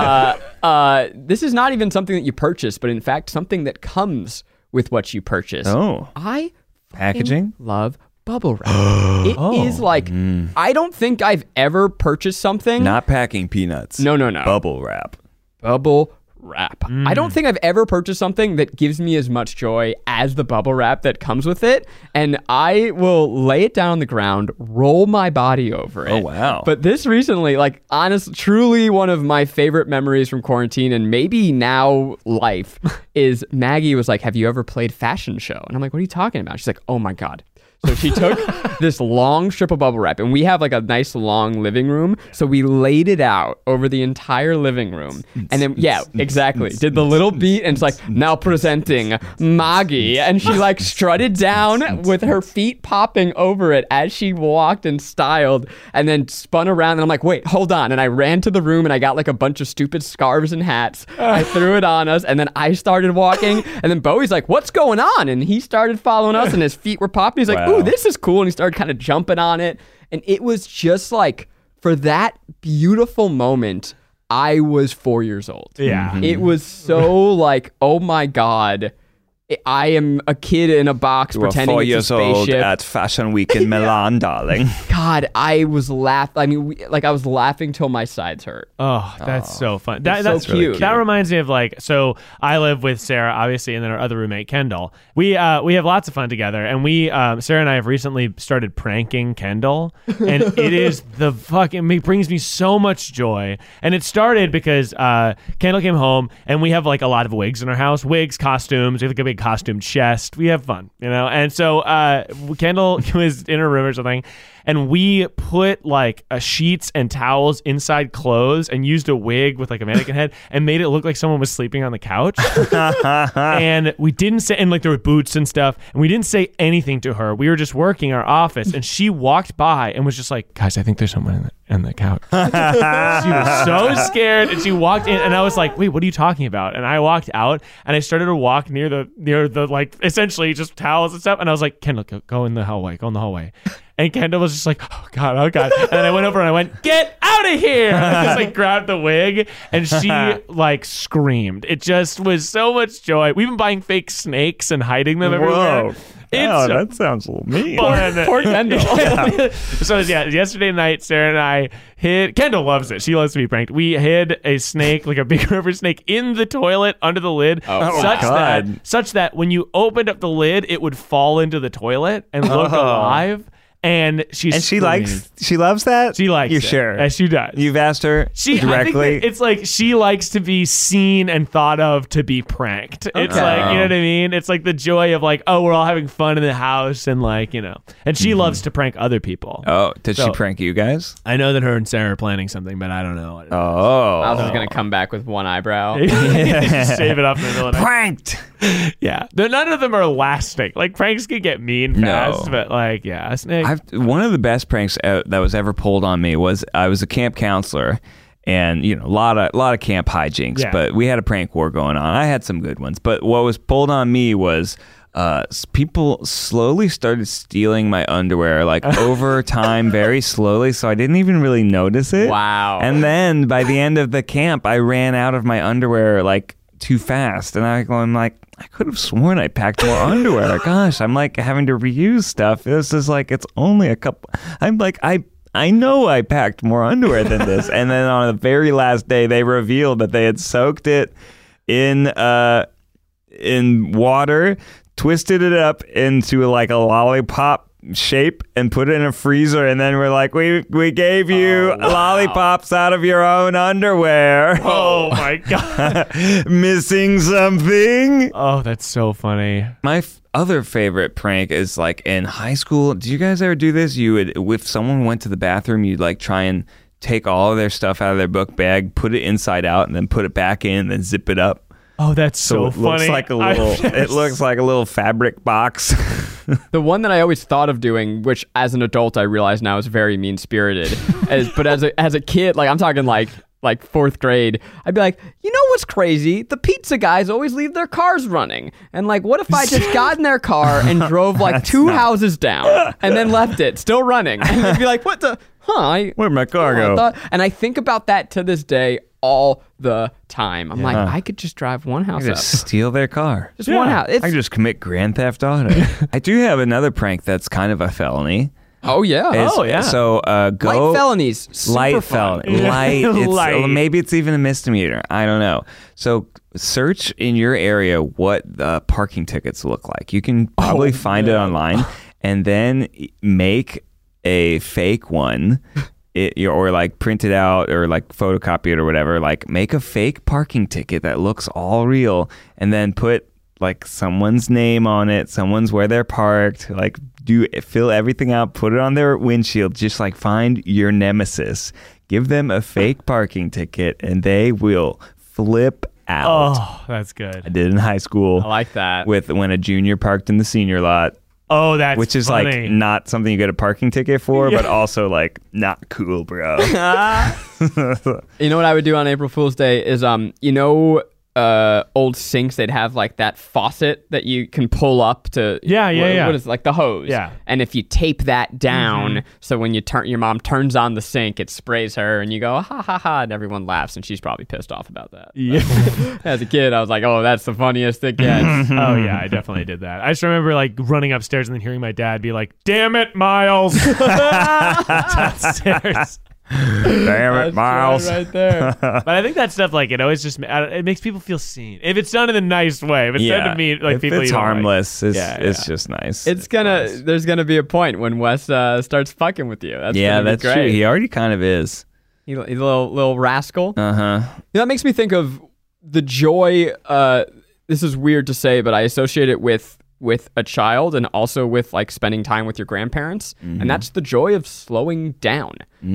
This is not even something that you purchase, but in fact, something that comes with what you purchase. Oh. I Packaging? love bubble wrap. It is like, I don't think I've ever purchased something. Not packing peanuts. No. Bubble wrap. Bubble wrap. I don't think I've ever purchased something that gives me as much joy as the bubble wrap that comes with it. And I will lay it down on the ground, roll my body over it. Oh, wow. But this recently, like, honestly, truly one of my favorite memories from quarantine and maybe now life is Maggie was like, have you ever played Fashion Show? And I'm like, what are you talking about? She's like, oh my God. So she took this long strip of bubble wrap, and we have like a nice long living room. So we laid it out over the entire living room. And then, yeah, exactly. Did the little beat, and it's like, now presenting Maggie. And she like strutted down with her feet popping over it as she walked and styled, and then spun around. And I'm like, wait, hold on. And I ran to the room, and I got like a bunch of stupid scarves and hats. I threw it on us, and then I started walking. And then Bowie's like, what's going on? And he started following us, and his feet were popping. He's like, ooh, this is cool. And he started kind of jumping on it. And it was just like, for that beautiful moment, I was 4 years old. Yeah. It was so like, oh my God, I am a kid in a box You were pretending 4 it's years a old spaceship. at Fashion Week in Milan, darling. God, I was laughing. I mean, I was laughing till my sides hurt. Oh, that's so fun. That's That's so cute. That reminds me of like, so I live with Sarah, obviously, and then our other roommate, Kendall. We have lots of fun together, and Sarah and I have recently started pranking Kendall, and it is it brings me so much joy. And it started because Kendall came home, and we have like a lot of wigs in our house, costumes. We have like a big costume chest. We have fun, And so Kendall was in her room or something, and we put like sheets and towels inside clothes and used a wig with like a mannequin head and made it look like someone was sleeping on the couch. And we didn't say, and like there were boots and stuff, and we didn't say anything to her. We were just working our office, and she walked by and was just like, guys, I think there's someone on the couch. She was so scared, and she walked in, and I was like, wait, what are you talking about? And I walked out, and I started to walk near the like essentially just towels and stuff, and I was like, Kendall, go in the hallway. And Kendall was just like, oh God. And then I went over and I went, get out of here. And I just like grabbed the wig, and she like screamed. It just was so much joy. We've been buying fake snakes and hiding them everywhere. That sounds a little mean. Poor Kendall. So yesterday night, Sarah and I hid. Kendall loves it. She loves to be pranked. We hid a snake, like a big rubber snake, in the toilet under the lid, such that when you opened up the lid, it would fall into the toilet and look alive. And she loves that? She likes You're it. sure? Yes, she does. You've asked her directly? I think that it's like she likes to be seen and thought of to be pranked. It's like, you know what I mean? It's like the joy of like, oh, we're all having fun in the house, and like, and she loves to prank other people. Oh, did she prank you guys? I know that her and Sarah are planning something, but I don't know. Oh. I was just going to come back with one eyebrow. Just save it up in the middle of the night. Pranked! Yeah. None of them are lasting. Like, pranks can get mean fast, but like, yeah, a snake. One of the best pranks that was ever pulled on me was I was a camp counselor, and a lot of camp hijinks. But we had a prank war going on. I had some good ones, but what was pulled on me was people slowly started stealing my underwear, like over time, very slowly. So I didn't even really notice it. Wow! And then by the end of the camp, I ran out of my underwear like too fast, and I'm like, I could have sworn I packed more underwear. Gosh, I'm like having to reuse stuff. This is like, it's only a couple. I'm like, I know I packed more underwear than this. And then on the very last day, they revealed that they had soaked it in water, twisted it up into like a lollipop shape, and put it in a freezer, and then we're like, we gave you lollipops out of your own underwear. Oh my God. Missing something? Oh, that's so funny. My other favorite prank is like in high school. Did you guys ever do this? You would, if someone went to the bathroom, you'd like try and take all of their stuff out of their book bag, put it inside out, and then put it back in, and then zip it up. Oh, that's so funny. Looks like it looks like a little fabric box. The one that I always thought of doing, which as an adult I realize now is very mean-spirited, but as a kid, like I'm talking like fourth grade, I'd be like, you know what's crazy? The pizza guys always leave their cars running. And like, what if I just got in their car and drove like two houses down and then left it still running? And they'd be like, what the, where'd my car go? And I think about that to this day all the time. I'm like, I could just drive one house up. Just steal their car. Just one house. I could just commit Grand Theft Auto. I do have another prank that's kind of a felony. Oh yeah. So go Light felonies. Super light fun. felony. Light. Light. Maybe it's even a misdemeanor. I don't know. So search in your area what the parking tickets look like. You can probably find it online, and then make a fake one. Or like print it out or like photocopy it or whatever. Like make a fake parking ticket that looks all real, and then put like someone's name on it, someone's where they're parked, like fill everything out, put it on their windshield. Just like find your nemesis, give them a fake parking ticket, and they will flip out. Oh, that's good. I did it in high school. I like that. With when a junior parked in the senior lot. Oh, that's which is funny. like not something you get a parking ticket for, but also like not cool, bro. You know what I would do on April Fool's Day is old sinks, they'd have like that faucet that you can pull up to what is it, like the hose, and if you tape that down, so when you your mom turns on the sink, it sprays her and you go ha ha ha, and everyone laughs, and she's probably pissed off about that. As a kid I was like, oh, that's the funniest it gets. Oh yeah, I definitely did that. I just remember like running upstairs and then hearing my dad be like, damn it, Miles. Downstairs. Damn it, Miles. Right there. But I think that stuff, like, it always just it makes people feel seen. If it's done in a nice way, if it's done to me like if people it's you don't harmless, like. it's just nice. There's gonna be a point when Wes starts fucking with you. That's that's great. true. He already kind of is. He's a little rascal. Uh-huh. That makes me think of the joy. This is weird to say, but I associate it with a child and also with like spending time with your grandparents, and that's the joy of slowing down.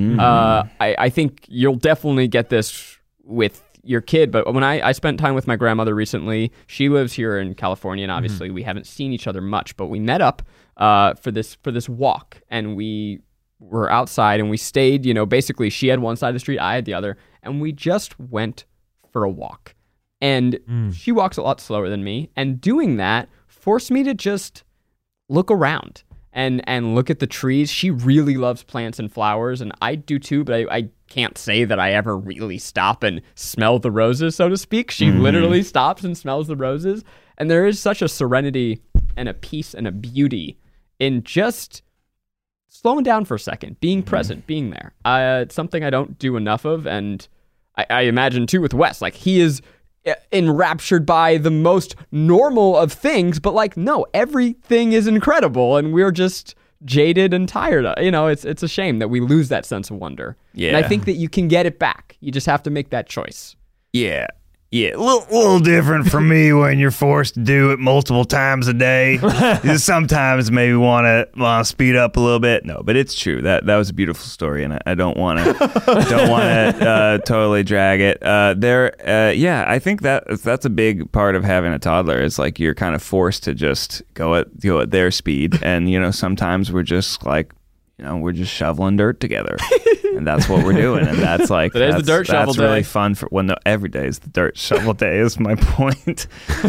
I think you'll definitely get this with your kid, but when I spent time with my grandmother recently, she lives here in California, and obviously we haven't seen each other much, but we met up for this walk, and we were outside and we stayed, basically she had one side of the street, I had the other, and we just went for a walk. And she walks a lot slower than me, and doing that forced me to just look around and look at the trees. She really loves plants and flowers, and I do too, but I can't say that I ever really stop and smell the roses, so to speak. She literally stops and smells the roses, and there is such a serenity and a peace and a beauty in just slowing down for a second, being present, being there. It's something I don't do enough of, and I imagine too with Wes, like he is enraptured by the most normal of things, but like, no, everything is incredible, and we're just jaded and tired. It's a shame that we lose that sense of wonder. Yeah. And I think that you can get it back. You just have to make that choice. Yeah. A little different for me when you're forced to do it multiple times a day. You sometimes maybe want to speed up a little bit. No, but it's true. That was a beautiful story, and I don't want to totally drag it. I think that's a big part of having a toddler. Is like you're kind of forced to just go at their speed, and sometimes we're just like, we're just shoveling dirt together. And that's what we're doing, and that's like today's the dirt shovel that's day. really fun for every day is the dirt shovel day is my point.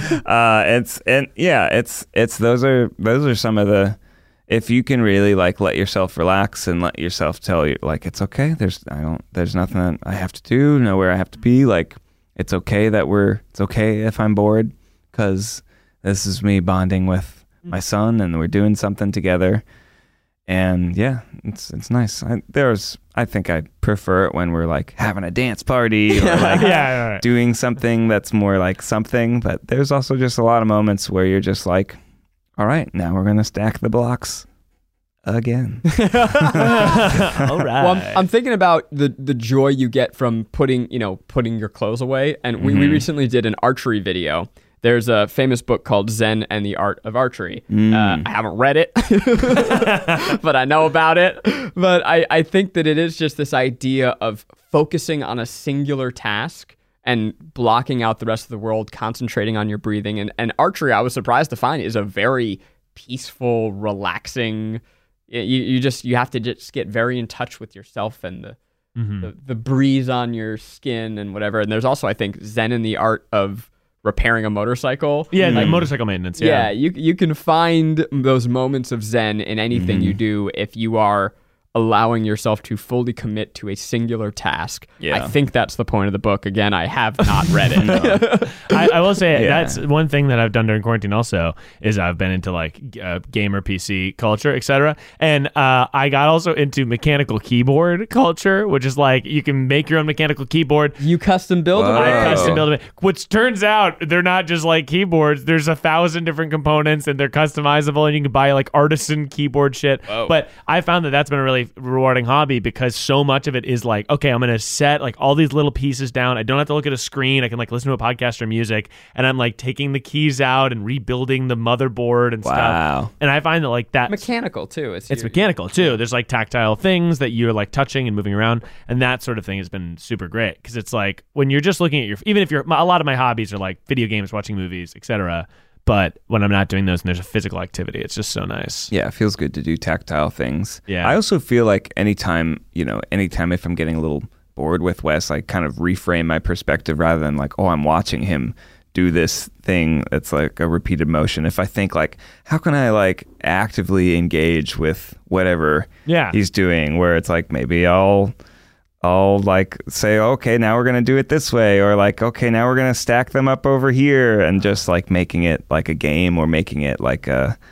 Those are some of the, if you can really like let yourself relax and let yourself tell you like it's okay. There's nothing that I have to do, nowhere I have to be. Like it's okay it's okay if I'm bored, because this is me bonding with my son and we're doing something together. And yeah, it's nice. I think I prefer it when we're like having a dance party or like doing something that's more like something. But there's also just a lot of moments where you're just like, all right, now we're gonna stack the blocks again. All right. Well, I'm thinking about the joy you get from putting your clothes away. And we recently did an archery video. There's a famous book called Zen and the Art of Archery. I haven't read it, but I know about it. But I think that it is just this idea of focusing on a singular task and blocking out the rest of the world, concentrating on your breathing. And archery, I was surprised to find, is a very peaceful, relaxing. You have to just get very in touch with yourself and the breeze on your skin and whatever. And there's also, I think, Zen in the art of repairing a motorcycle. Yeah, like motorcycle maintenance. Yeah, you can find those moments of Zen in anything you do if you are allowing yourself to fully commit to a singular task. Yeah. I think that's the point of the book. Again, I have not read it. I will say Yeah. that's one thing that I've done during quarantine also is I've been into like gamer PC culture, etc. And I got also into mechanical keyboard culture, which is like you can make your own mechanical keyboard. You custom build them? I custom build them, which turns out they're not just like keyboards. There's 1,000 different components and they're customizable, and you can buy like artisan keyboard shit. Whoa. But I found that that's been a really rewarding hobby because so much of it is like, okay, I'm gonna set like all these little pieces down. I don't have to look at a screen. I can like listen to a podcast or music, and I'm like taking the keys out and rebuilding the motherboard and Wow. stuff. And I find that like that Mechanical too. It's mechanical too. There's like tactile things that you're like touching and moving around, and that sort of thing has been super great because it's like when you're just looking at your, even if you're, a lot of my hobbies are like video games, watching movies, etc. But when I'm not doing those and there's a physical activity, it's just so nice. Yeah, it feels good to do tactile things. Yeah. I also feel like anytime if I'm getting a little bored with Wes, I kind of reframe my perspective rather than like, oh, I'm watching him do this thing that's like a repeated motion. If I think like, how can I like actively engage with whatever he's doing, where it's like maybe I'll like say, okay, now we're going to do it this way, or like, okay, now we're going to stack them up over here, and just like making it like a game, or making it like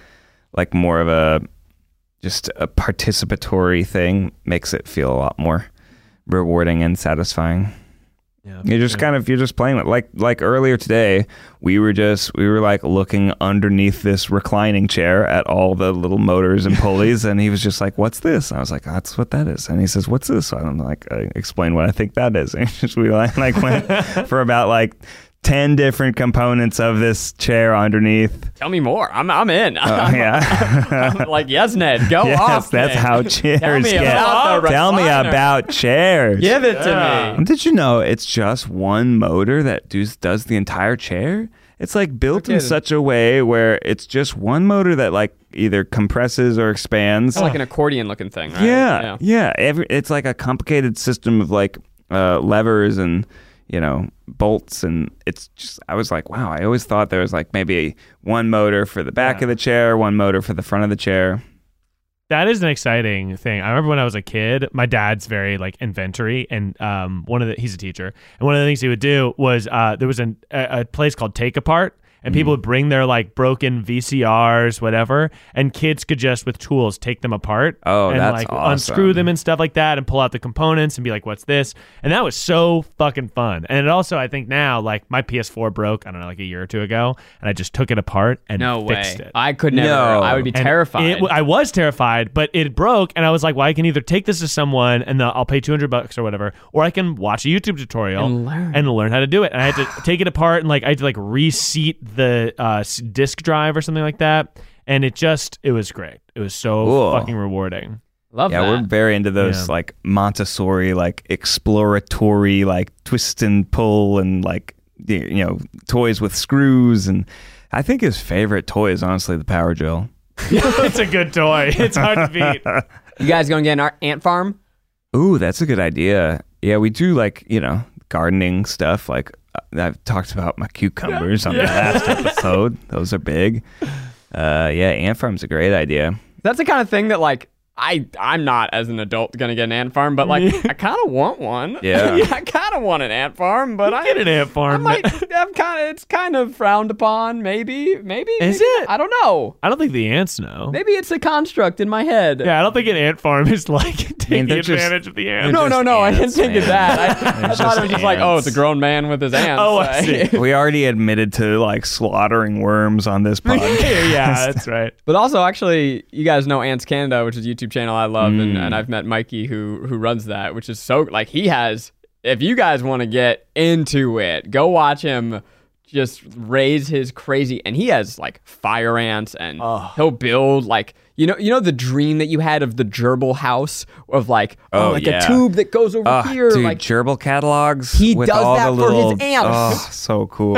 more of a just a participatory thing makes it feel a lot more rewarding and satisfying. Yeah, You're just playing with like earlier today, we were like looking underneath this reclining chair at all the little motors and pulleys, and he was just like, "What's this?" And I was like, "That's what that is." And he says, "What's this?" And I'm like, I explain what I think that is. And we like went for about like 10 different components of this chair underneath. Tell me more. I'm in. Yeah. I'm like, yes, Ned, go Yes, off. that's Ned. how chairs Tell me get. about the Tell me recliner. about chairs. Give it to me. Did you know it's just one motor that does the entire chair? It's like built in such a way where it's just one motor that like either compresses or expands. It's like an accordion looking thing, right? Yeah. It's like a complicated system of like levers and bolts, and it's just, I was like, wow, I always thought there was like maybe one motor for the back of the chair, one motor for the front of the chair. That is an exciting thing. I remember when I was a kid, my dad's very like inventory, and he's a teacher, and one of the things he would do was there was a place called Take Apart, and people would bring their like broken VCRs, whatever, and kids could just with tools take them apart. Oh, and that's like awesome. unscrew them and stuff like that, and pull out the components and be like, "What's this?" And that was so fucking fun. And it also, I think now, like my PS4 broke, I don't know, like a year or two ago, and I just took it apart and fixed it. I could never. No. I would be And terrified. I was terrified, but it broke, and I was like, well, I can either take this to someone and I'll pay $200 or whatever, or I can watch a YouTube tutorial and learn how to do it. And I had to take it apart, and like I had to like reseat the disk drive or something like that, and it was great. It was so Cool. fucking rewarding. Love that. We're very into those like Montessori, like exploratory, like twist and pull, and like toys with screws. And I think his favorite toy is honestly the Power Drill. It's a good toy. It's hard to beat. You guys going to get an ant farm? Ooh, that's a good idea. Yeah, we do like gardening stuff. Like I've talked about my cucumbers on the last episode. Those are big. Ant farm's a great idea. That's the kind of thing that like I'm not as an adult gonna get an ant farm, but like I kind of want one. Yeah. I kind of want an ant farm, but Get an ant I farm. might. It's kind of frowned upon. Maybe. Is maybe it? I don't know. I don't think the ants know. Maybe it's a construct in my head. Yeah, I don't think an ant farm is like taking they're just- advantage of the ants. No. I didn't ants, think of man. that. I thought it was just like, oh, it's a ants. grown man with his ants. Oh, I see. We already admitted to like slaughtering worms on this podcast. Yeah, that's right. But also, actually, you guys know Ants Canada, which is a YouTube channel I love, and I've met Mikey who runs that, which is so like he has. If you guys want to get into it, go watch him just raise his crazy, and he has like fire ants, and he'll build like you know the dream that you had of the gerbil house of like a tube that goes over here, Dude, like gerbil catalogs. He with does all that the for his little, ants. Oh, so cool.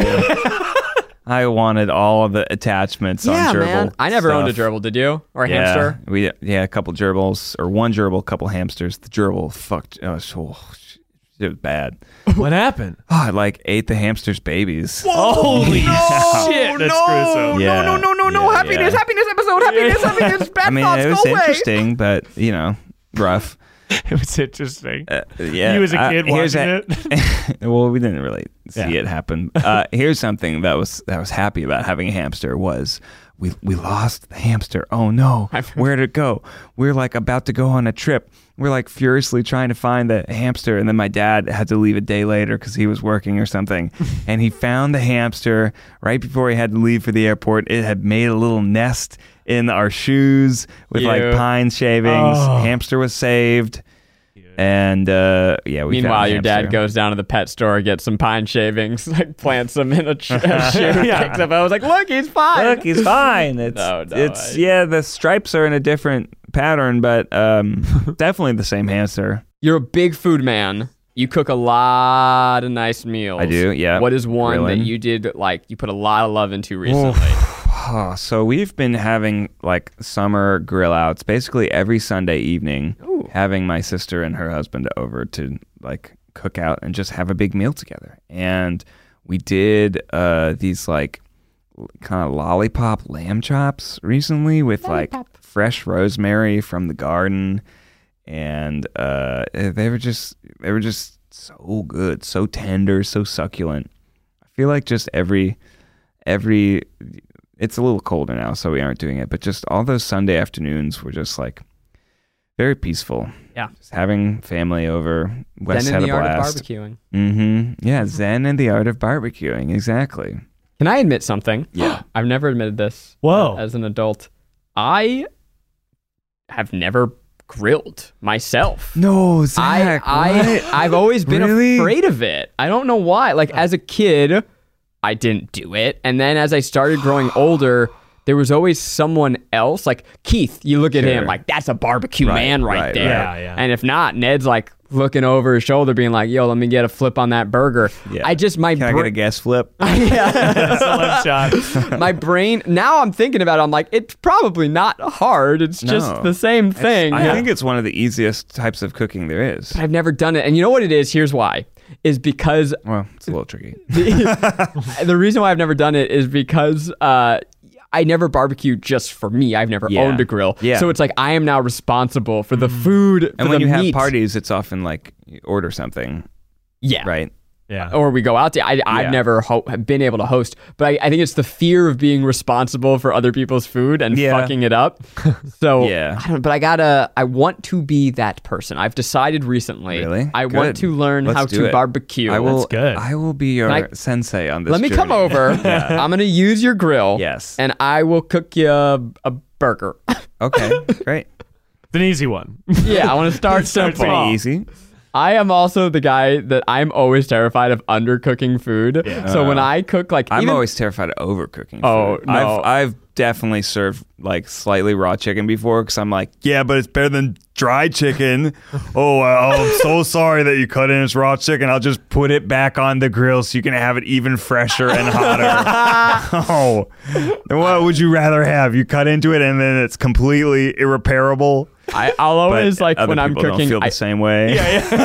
I wanted all of the attachments on gerbil. man. I never owned a stuff. gerbil. Did you? Or a Yeah, hamster? a couple gerbils, or one gerbil, couple hamsters. The gerbil fucked. It was bad. What happened? Oh, I like ate the hamster's babies. Holy shit, that's gruesome. Yeah. No. Yeah, Happiness episode. Happiness. Bad I mean, thoughts it was go away. interesting, but rough. It was interesting. Yeah, You as a kid here's watching it. Well, we didn't really see Yeah. it happen. Here's something that was happy about having a hamster was we lost the hamster. Oh no, where'd it go? We're like about to go on a trip. We're like furiously trying to find the hamster, and then my dad had to leave a day later because he was working or something. And he found the hamster right before he had to leave for the airport. It had made a little nest in our shoes with like pine shavings. Oh. Hamster was saved. And we Meanwhile, found a your dad hamster. goes down to the pet store, gets some pine shavings, like plants them in a shoe, picks up. I was like, look, he's fine. Look, he's fine. It's the stripes are in a different pattern, but definitely the same hamster. You're a big food man. You cook a lot of nice meals. I do, yeah. What is one Grilling. that you did, like, you put a lot of love into recently? Oh, so we've been having like summer grill outs basically every Sunday evening, having my sister and her husband over to like cook out and just have a big meal together. And we did these like kind of lollipop lamb chops recently with like fresh rosemary from the garden. And they were just so good, so tender, so succulent. I feel like just every it's a little colder now, so we aren't doing it. But just all those Sunday afternoons were just like very peaceful. Yeah. Just having family over. Wes Zen had in a the art of blast. barbecuing. Mm-hmm. Yeah, Zen and the art of barbecuing. Exactly. Can I admit something? Yeah. I've never admitted this. Whoa. As an adult. I have never grilled myself. No, Zach. I've always been Really? afraid of it. I don't know why. Like as a kid, I didn't do it. And then as I started growing older, there was always someone else. Like Keith, you look at him Sure. like that's a barbecue man right there. Yeah, yeah. And if not, Ned's like looking over his shoulder being like, yo, let me get a flip on that burger. Yeah. I just Can I get a gas flip? Celeb shot. my brain, now I'm thinking about it, I'm like, it's probably not hard. It's just No. the same thing. I think it's one of the easiest types of cooking there is. I've never done it. And you know what it is? Here's why. Is because Well, it's a little tricky. the reason why I've never done it is because I never barbecue just for me. I've never Yeah. owned a grill. Yeah. So it's like I am now responsible for the food, for And when the you have meat. parties, it's often like you order something, Yeah. right? Yeah. Or we go out to. I've Yeah. never been able to host, but I think it's the fear of being responsible for other people's food and Yeah. fucking it up. So Yeah. I want to be that person. I've decided recently. Really? I Good. want to learn Let's how do to it. barbecue. I will. That's good. I will be your Like, sensei on this. Let me come journey. over. I'm gonna use your grill. Yes. And I will cook you a burger. Okay, great. It's an easy one. Yeah, I want to start simple. Pretty easy. I am also the guy that I'm always terrified of undercooking food. So when I cook, like I'm even, always terrified of overcooking. Oh, food. no. I've definitely served like slightly raw chicken before because I'm like, yeah, but it's better than dry chicken. I'm so sorry that you cut in its raw chicken. I'll just put it back on the grill so you can have it even fresher and hotter. Then what would you rather have? You cut into it and then it's completely irreparable. I'll always But like other when I'm people don't cooking, feel the same way.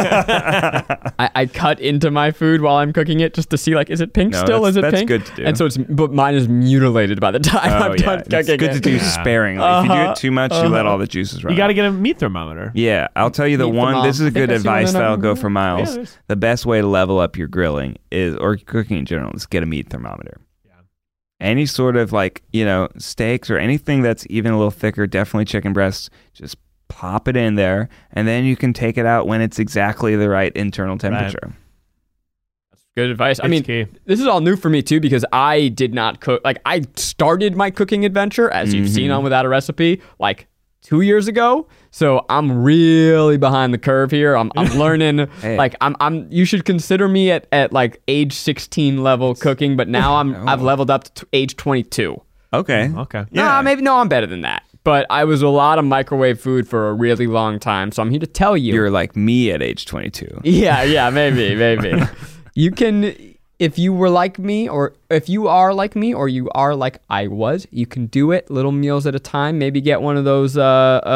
I cut into my food while I'm cooking it just to see like, is it pink No, still? Is it that's pink? good to do. And so but mine is mutilated by the time I'm done It's cooking good it. to do sparingly. If you do it too much, you let all the juices run. You got to get a meat thermometer. Yeah, I'll tell you the Meat one. thermometer. This is I think good I've seen one advice of that'll them. go for miles. Yeah, there's- The best way to level up your grilling is, or cooking in general, is get a meat thermometer. Yeah. Any sort of like, steaks or anything that's even a little thicker, definitely chicken breasts, just pop it in there, and then you can take it out when it's exactly the right internal temperature. Good advice. I It's mean, key. this is all new for me too because I did not cook. Like I started my cooking adventure, as you've seen on Without a Recipe, like 2 years ago. So I'm really behind the curve here. I'm learning. Hey. Like I'm. You should consider me at like age 16 level cooking, but now I've leveled up to age 22. Okay. Okay. Yeah, I'm better than that. But I was a lot of microwave food for a really long time, so I'm here to tell you. You're like me at age 22. Yeah, maybe. You can, if you were like me, or if you are like me, or you are like I was, you can do it little meals at a time. Maybe get one of those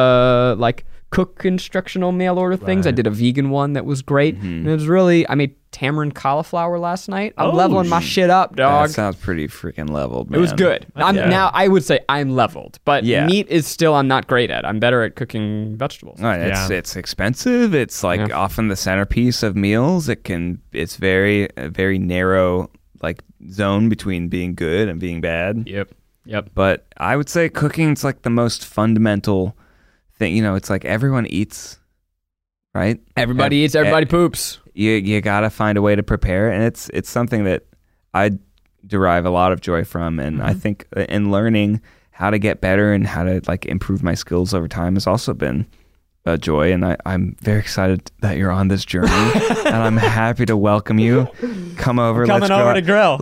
like cook instructional mail order things. I did a vegan one that was great. And it was really, I made tamarind cauliflower last night. I'm leveling my shit up, dog. That sounds pretty freaking leveled, man. It was good. Now I would say I'm leveled, but meat is still I'm not great at. I'm better at cooking vegetables. Right, it's expensive. It's like often the centerpiece of meals. It's very a very narrow like zone between being good and being bad. Yep. But I would say cooking's like the most fundamental thing. You know, it's like everyone eats, right? Everybody eats, everybody poops. You gotta find a way to prepare, and it's something that I derive a lot of joy from, and I think in learning how to get better and how to like improve my skills over time has also been a joy, and I'm very excited that you're on this journey, and I'm happy to welcome you. Come over, Coming over to grill.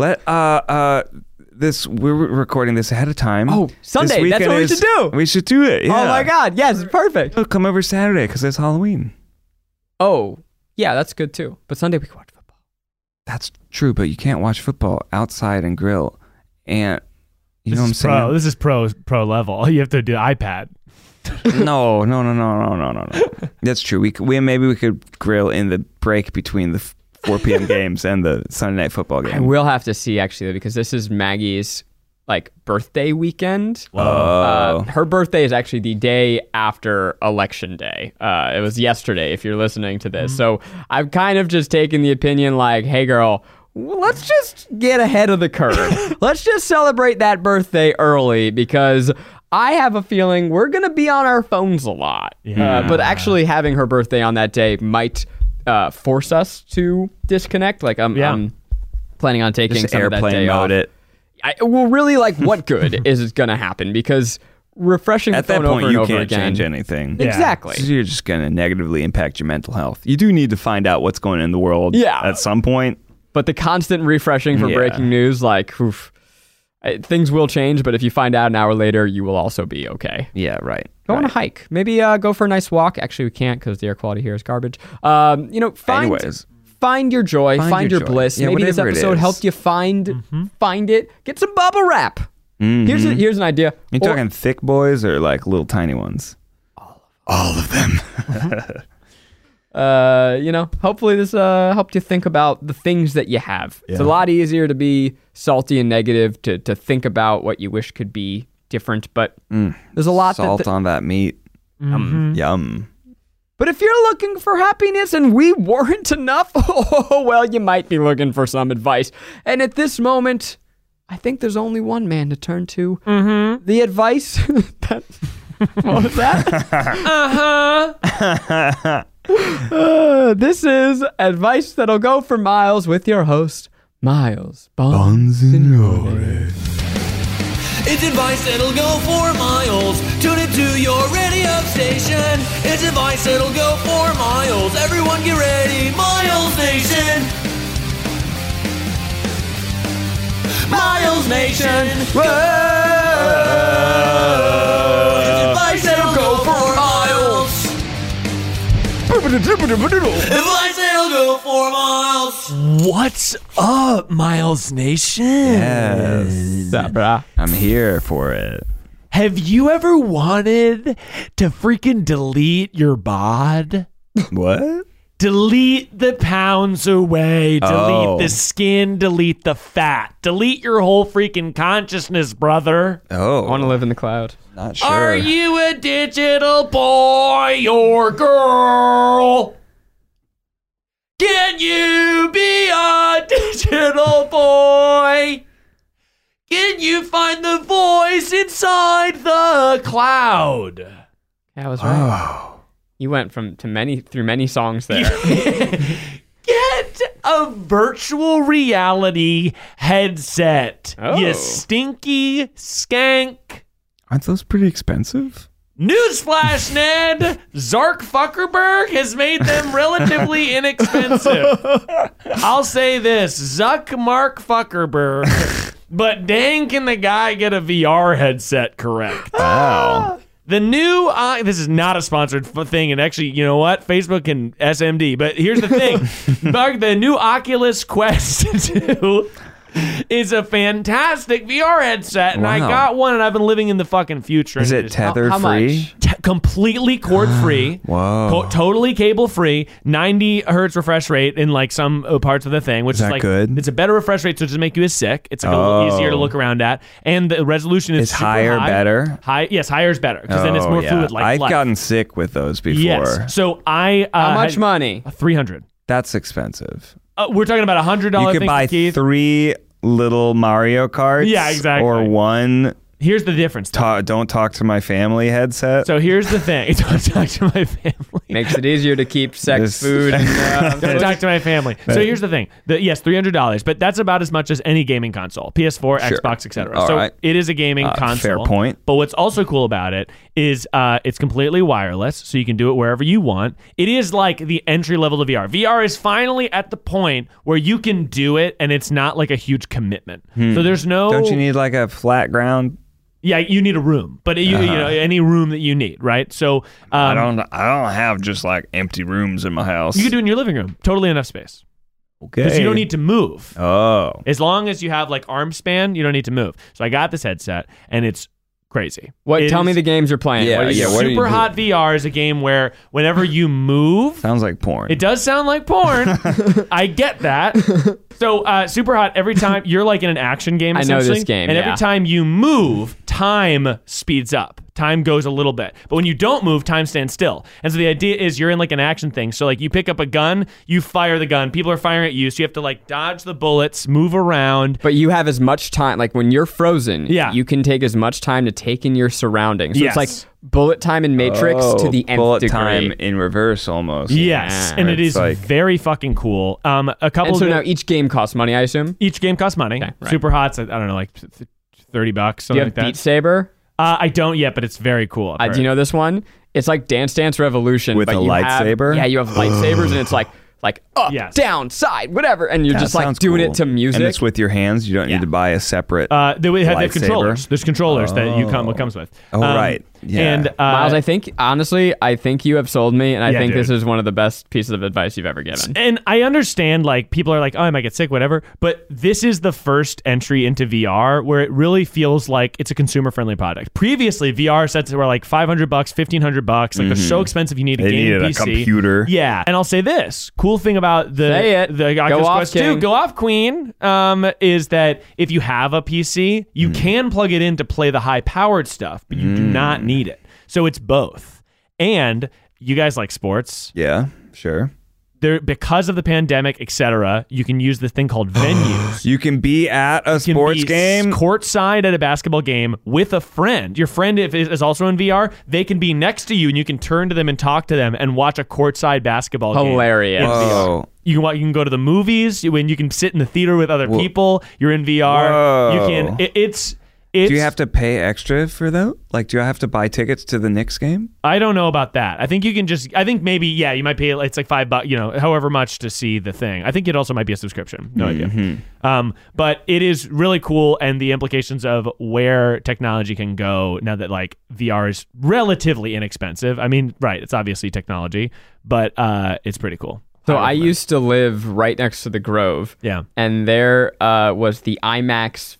We're recording this ahead of time. Oh, Sunday! That's what we should do. We should do it. Yeah. Oh my God! Yes, perfect. Oh, come over Saturday because it's Halloween. Oh, yeah, that's good too. But Sunday we can watch football. That's true, but you can't watch football outside and grill. And you know what I'm saying? This is pro level. You have to do iPad. No. That's true. Maybe we could grill in the break between the 4 p.m. games and the Sunday night football game. We'll have to see actually because this is Maggie's like birthday weekend. Her birthday is actually the day after election day. It was yesterday if you're listening to this. So I've kind of just taken the opinion like, hey girl, let's just get ahead of the curve. Let's just celebrate that birthday early because I have a feeling we're going to be on our phones a lot. But actually having her birthday on that day might force us to disconnect. Like I'm planning on taking just some of that airplane day mode off. it. Really, like, what good is going to happen? Because refreshing at the phone that point, over and you over can't again. change anything. Exactly. So you're just going to negatively impact your mental health. You do need to find out what's going on in the world at some point. But the constant refreshing for breaking news, like, things will change, but if you find out an hour later, you will also be okay. Yeah, right. Go on a hike. Maybe go for a nice walk. Actually, we can't because the air quality here is garbage. Find your joy, find your bliss. Yeah, maybe this episode helped you find it. Get some bubble wrap. Here's an idea. You talking thick boys or like little tiny ones? All of them. Hopefully this helped you think about the things that you have. It's a lot easier to be salty and negative, to think about what you wish could be different, but there's a lot salt on that meat. Yum. But if you're looking for happiness and we weren't enough, you might be looking for some advice. And at this moment, I think there's only one man to turn to. The advice that... What was that? This is advice that'll go for miles with your host, Miles Bonsignore. It's advice that'll go for miles. Tune it to your radio station. It's advice that'll go for miles. Everyone get ready, Miles Nation. Miles Nation. Whoa. It's advice that'll go for miles. Advice that'll go for miles. What's up, Miles Nation? Yes. I'm here for it. Have you ever wanted to freaking delete your bod? What? Delete the pounds away. Delete the skin. Delete the fat. Delete your whole freaking consciousness, brother. Oh. I want to live in the cloud. Not sure. Are you a digital boy or girl? Can you be a digital boy? Can you find the voice inside the cloud? Yeah, I was right. You went through many songs there. Get a virtual reality headset. You stinky skank. Aren't those pretty expensive? Newsflash, Ned! Zark Fuckerberg has made them relatively inexpensive. I'll say this, Zuck Mark Fuckerberg, but dang can the guy get a VR headset correct. Wow. The new, this is not a sponsored thing, and actually, you know what? Facebook and SMD, but here's the thing. The new Oculus Quest 2 is a fantastic VR headset, and I got one, and I've been living in the fucking future. Is it tether free? completely cord-free. Whoa. Totally cable-free. 90 hertz refresh rate in like some parts of the thing, which is that like good? It's a better refresh rate, so it doesn't make you as sick. It's like a little easier to look around at, and the resolution is Is super higher high. better? Yes, higher is better because then it's more fluid. Like I've life. gotten sick with those before. Yes. So I How much had money? 300. That's expensive. We're talking about $100. You could buy Keith. 3 little Mario Karts. Yeah, exactly. Or one Here's the difference. don't talk to my family headset. So here's the thing. Don't talk to my family. Makes it easier to keep sex, This- food, and Don't talk to my family. So here's the thing. Yes, $300, but that's about as much as any gaming console, PS4, Sure. Xbox, etc. All So right. it is a gaming console. fair point. But what's also cool about it is it's completely wireless, so you can do it wherever you want. It is like the entry level of VR. VR is finally at the point where you can do it, and it's not like a huge commitment. So there's no. Don't you need like a flat ground? Yeah, you need a room, but you know any room that you need, right? So I don't have just like empty rooms in my house. you can do it in your living room. Totally enough space. Okay. Because you don't need to move. Oh. As long as you have like arm span, you don't need to move. So I got this headset, and it's crazy. what? It Tell me is- the games you're playing. Yeah, What are you yeah, doing? what are you Super doing? Hot VR is a game where whenever you move, Sounds like porn. it does sound like porn. I get that. So Super Hot, every time you're like in an action game, I know this essentially, game, and yeah. every time you move, time speeds up. Time goes a little bit. But when you don't move, time stands still. And so the idea is you're in like an action thing. So like you pick up a gun, you fire the gun, people are firing at you, so you have to like dodge the bullets, move around. But you have as much time, like when you're frozen, Yeah. you can take as much time to take in your surroundings. So Yes. it's like bullet time in Matrix to the nth bullet degree. time in reverse almost. Yes, Yeah. and it It's is like- very fucking cool. A couple And so of now each game costs money, I assume. each game costs money. Okay, right. Super Hot's I don't know, like $30, Do something you have like that. Beat Saber? I don't yet, but it's very cool. I've Do you heard. know this one? It's like Dance Dance Revolution With but a you have- lightsaber? Yeah, you have lightsabers, and it's like up, Yes. down, side, whatever, and you're That just like sounds doing cool. it to music. And it's with your hands. You don't Yeah. need to buy a separate. They have lightsaber? controllers. There's controllers that it comes with. Oh, right. Yeah. And Miles, I think you have sold me, and I Yeah, think dude. this is one of the best pieces of advice you've ever given. And I understand, like, people are like, oh, I might get sick, whatever. But this is the first entry into VR where it really feels like it's a consumer-friendly product. Previously, VR sets were like $500, $1,500. Like, they're so expensive you need a They game needed a PC. computer. Yeah. And I'll say this. Cool thing about the Say it. the Go Oculus off, Quest 2, King. go off, Queen, is that if you have a PC, you can plug it in to play the high-powered stuff, but you do not need it. So it's both. And you guys like sports. Yeah, sure. There, because of the pandemic, etc., you can use this thing called venues. You can be at a You can sports be game. courtside at a basketball game with a friend. Your friend if is also in VR. They can be next to you, and you can turn to them and talk to them and watch a courtside basketball game. Hilarious. in VR. Whoa. You can go to the movies when you can sit in the theater with other people. You're in VR. Whoa. You can. It's. Do you have to pay extra for that? Like, do I have to buy tickets to the Knicks game? I don't know about that. I think you can just. I think maybe you might pay. It's like $5. You know, however much to see the thing. I think it also might be a subscription. No idea. But it is really cool, and the implications of where technology can go now that like VR is relatively inexpensive. I mean, right? It's obviously technology, but it's pretty cool. So I used to live right next to the Grove. Yeah. And there was the IMAX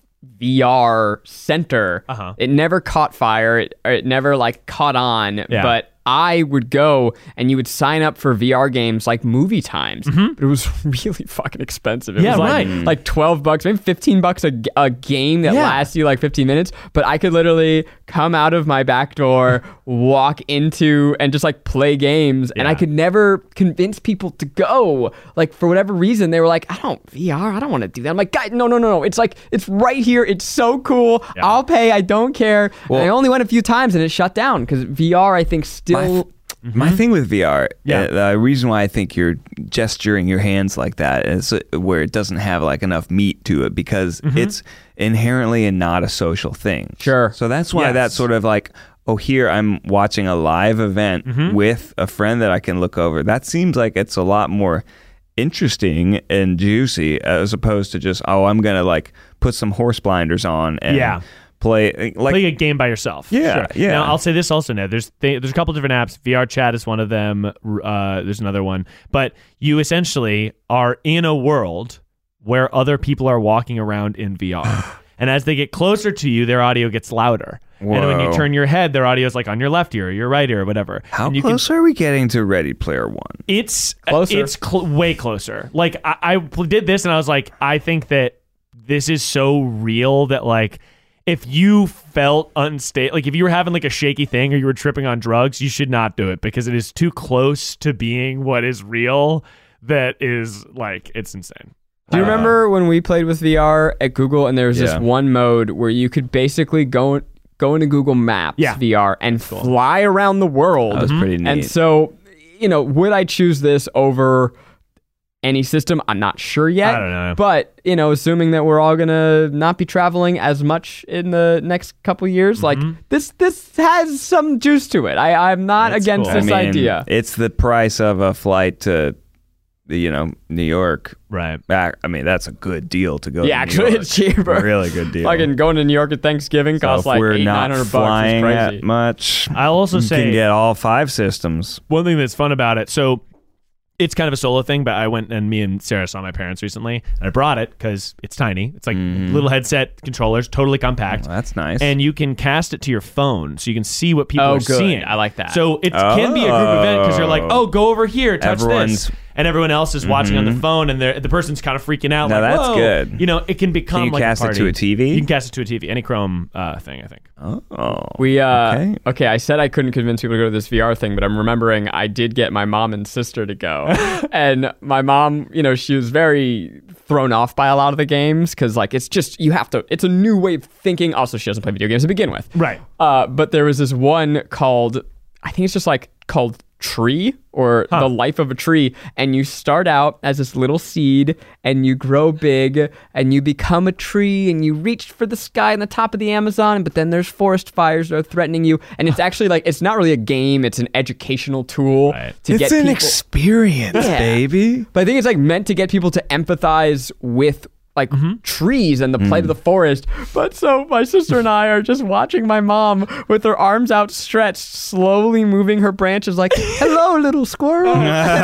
VR center. Uh-huh. It never caught fire. It never like caught on. Yeah. But I would go and you would sign up for VR games like movie times. But it was really fucking expensive. It Yeah, was like, right. like $12, maybe $15 a game that Yeah. lasts you like 15 minutes. But I could literally come out of my back door, walk into and just like play games. And I could never convince people to go. Like for whatever reason, they were like, I don't want to do that. I'm like, guys, no. It's like, it's right here. It's so cool. Yeah. I'll pay. I don't care. And I only went a few times and it shut down because VR, I think, still. My thing with VR, Yeah. the reason why I think you're gesturing your hands like that is where it doesn't have like enough meat to it because it's inherently not a social thing. Sure. So that's why Yes. that's sort of like, oh, here I'm watching a live event with a friend that I can look over. That seems like it's a lot more interesting and juicy as opposed to just, oh, I'm going to like put some horse blinders on and play like play a game by yourself. Yeah, Sure. yeah. Now I'll say this also. Ned. There's a couple different apps. VR Chat is one of them. There's another one, but you essentially are in a world where other people are walking around in VR, and as they get closer to you, their audio gets louder. And when you Whoa. turn your head, their audio is like on your left ear or your right ear or whatever. How and you close are we getting to Ready Player One? It's Closer. It's way closer. Like I did this and I was like, I think that this is so real that like if you felt unstable, like if you were having like a shaky thing or you were tripping on drugs, you should not do it because it is too close to being what is real. That is like, it's insane. Do you remember when we played with VR at Google and there was this Yeah. one mode where you could basically go into Google Maps VR and fly around the world? That was pretty neat. And so, would I choose this over any system? I'm not sure yet. I don't know. But, assuming that we're all going to not be traveling as much in the next couple years, like this has some juice to it. I'm not That's against cool. this idea. It's the price of a flight to, New York. Right. I mean, that's a good deal to go. Yeah, to New actually, York. it's cheaper. A really good deal. Fucking going to New York at Thanksgiving So costs if like we're not $800-900 flying is that crazy. much, I'll also you say can get all 5 systems. one thing that's fun about it. So it's kind of a solo thing, but I went and me and Sarah saw my parents recently, and I brought it because it's tiny. It's like little headset controllers, totally compact. Well, that's nice. And you can cast it to your phone, so you can see what people Oh, are good. seeing. I like that. So it can be a group event because you're like, oh, go over here, touch Everyone's- this. And everyone else is watching on the phone, and the person's kind of freaking out. Now like, that's whoa. good. It can become Can you like cast a it party. to a TV? You can cast it to a TV. Any Chrome thing, I think. Oh. We Okay. I said I couldn't convince people to go to this VR thing, but I'm remembering I did get my mom and sister to go. And my mom, she was very thrown off by a lot of the games because like it's just it's a new way of thinking. Also, she doesn't play video games to begin with. Right. But there was this one called, I think it's just like called Tree or The Life of a Tree, and you start out as this little seed and you grow big and you become a tree and you reach for the sky on the top of the Amazon, but then there's forest fires that are threatening you, and it's actually like it's not really a game, it's an educational tool to get It's an people experience, Yeah. baby. but I think it's like meant to get people to empathize with like trees and the plight of the forest. But so my sister and I are just watching my mom with her arms outstretched, slowly moving her branches like, hello, little squirrel.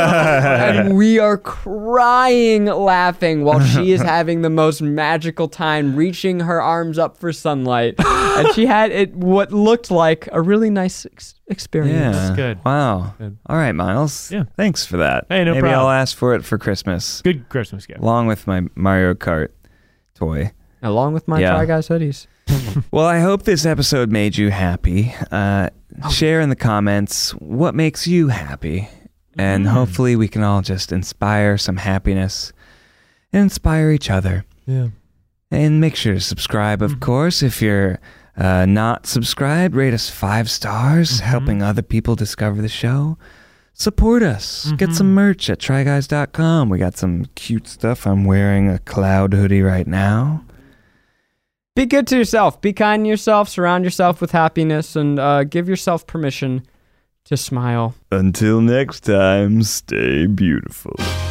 And we are crying laughing while she is having the most magical time reaching her arms up for sunlight. And she had what looked like a really nice experience. Yeah. That's good. Wow. All right, Miles. Yeah. Thanks for that. Hey, no Maybe problem. I'll ask for it for Christmas, Good Christmas gift. along with my Mario Kart toy. Along with my Yeah. Try Guys hoodies. Well, I hope this episode made you happy. Share in the comments what makes you happy. And hopefully we can all just inspire some happiness and inspire each other. Yeah. And make sure to subscribe, of course. If you're not subscribed, rate us 5 stars, helping other people discover the show. Support us. Get some merch at tryguys.com. We got some cute stuff. I'm wearing a cloud hoodie right now. Be good to yourself. Be kind to yourself. Surround yourself with happiness and give yourself permission to smile. Until next time, stay beautiful.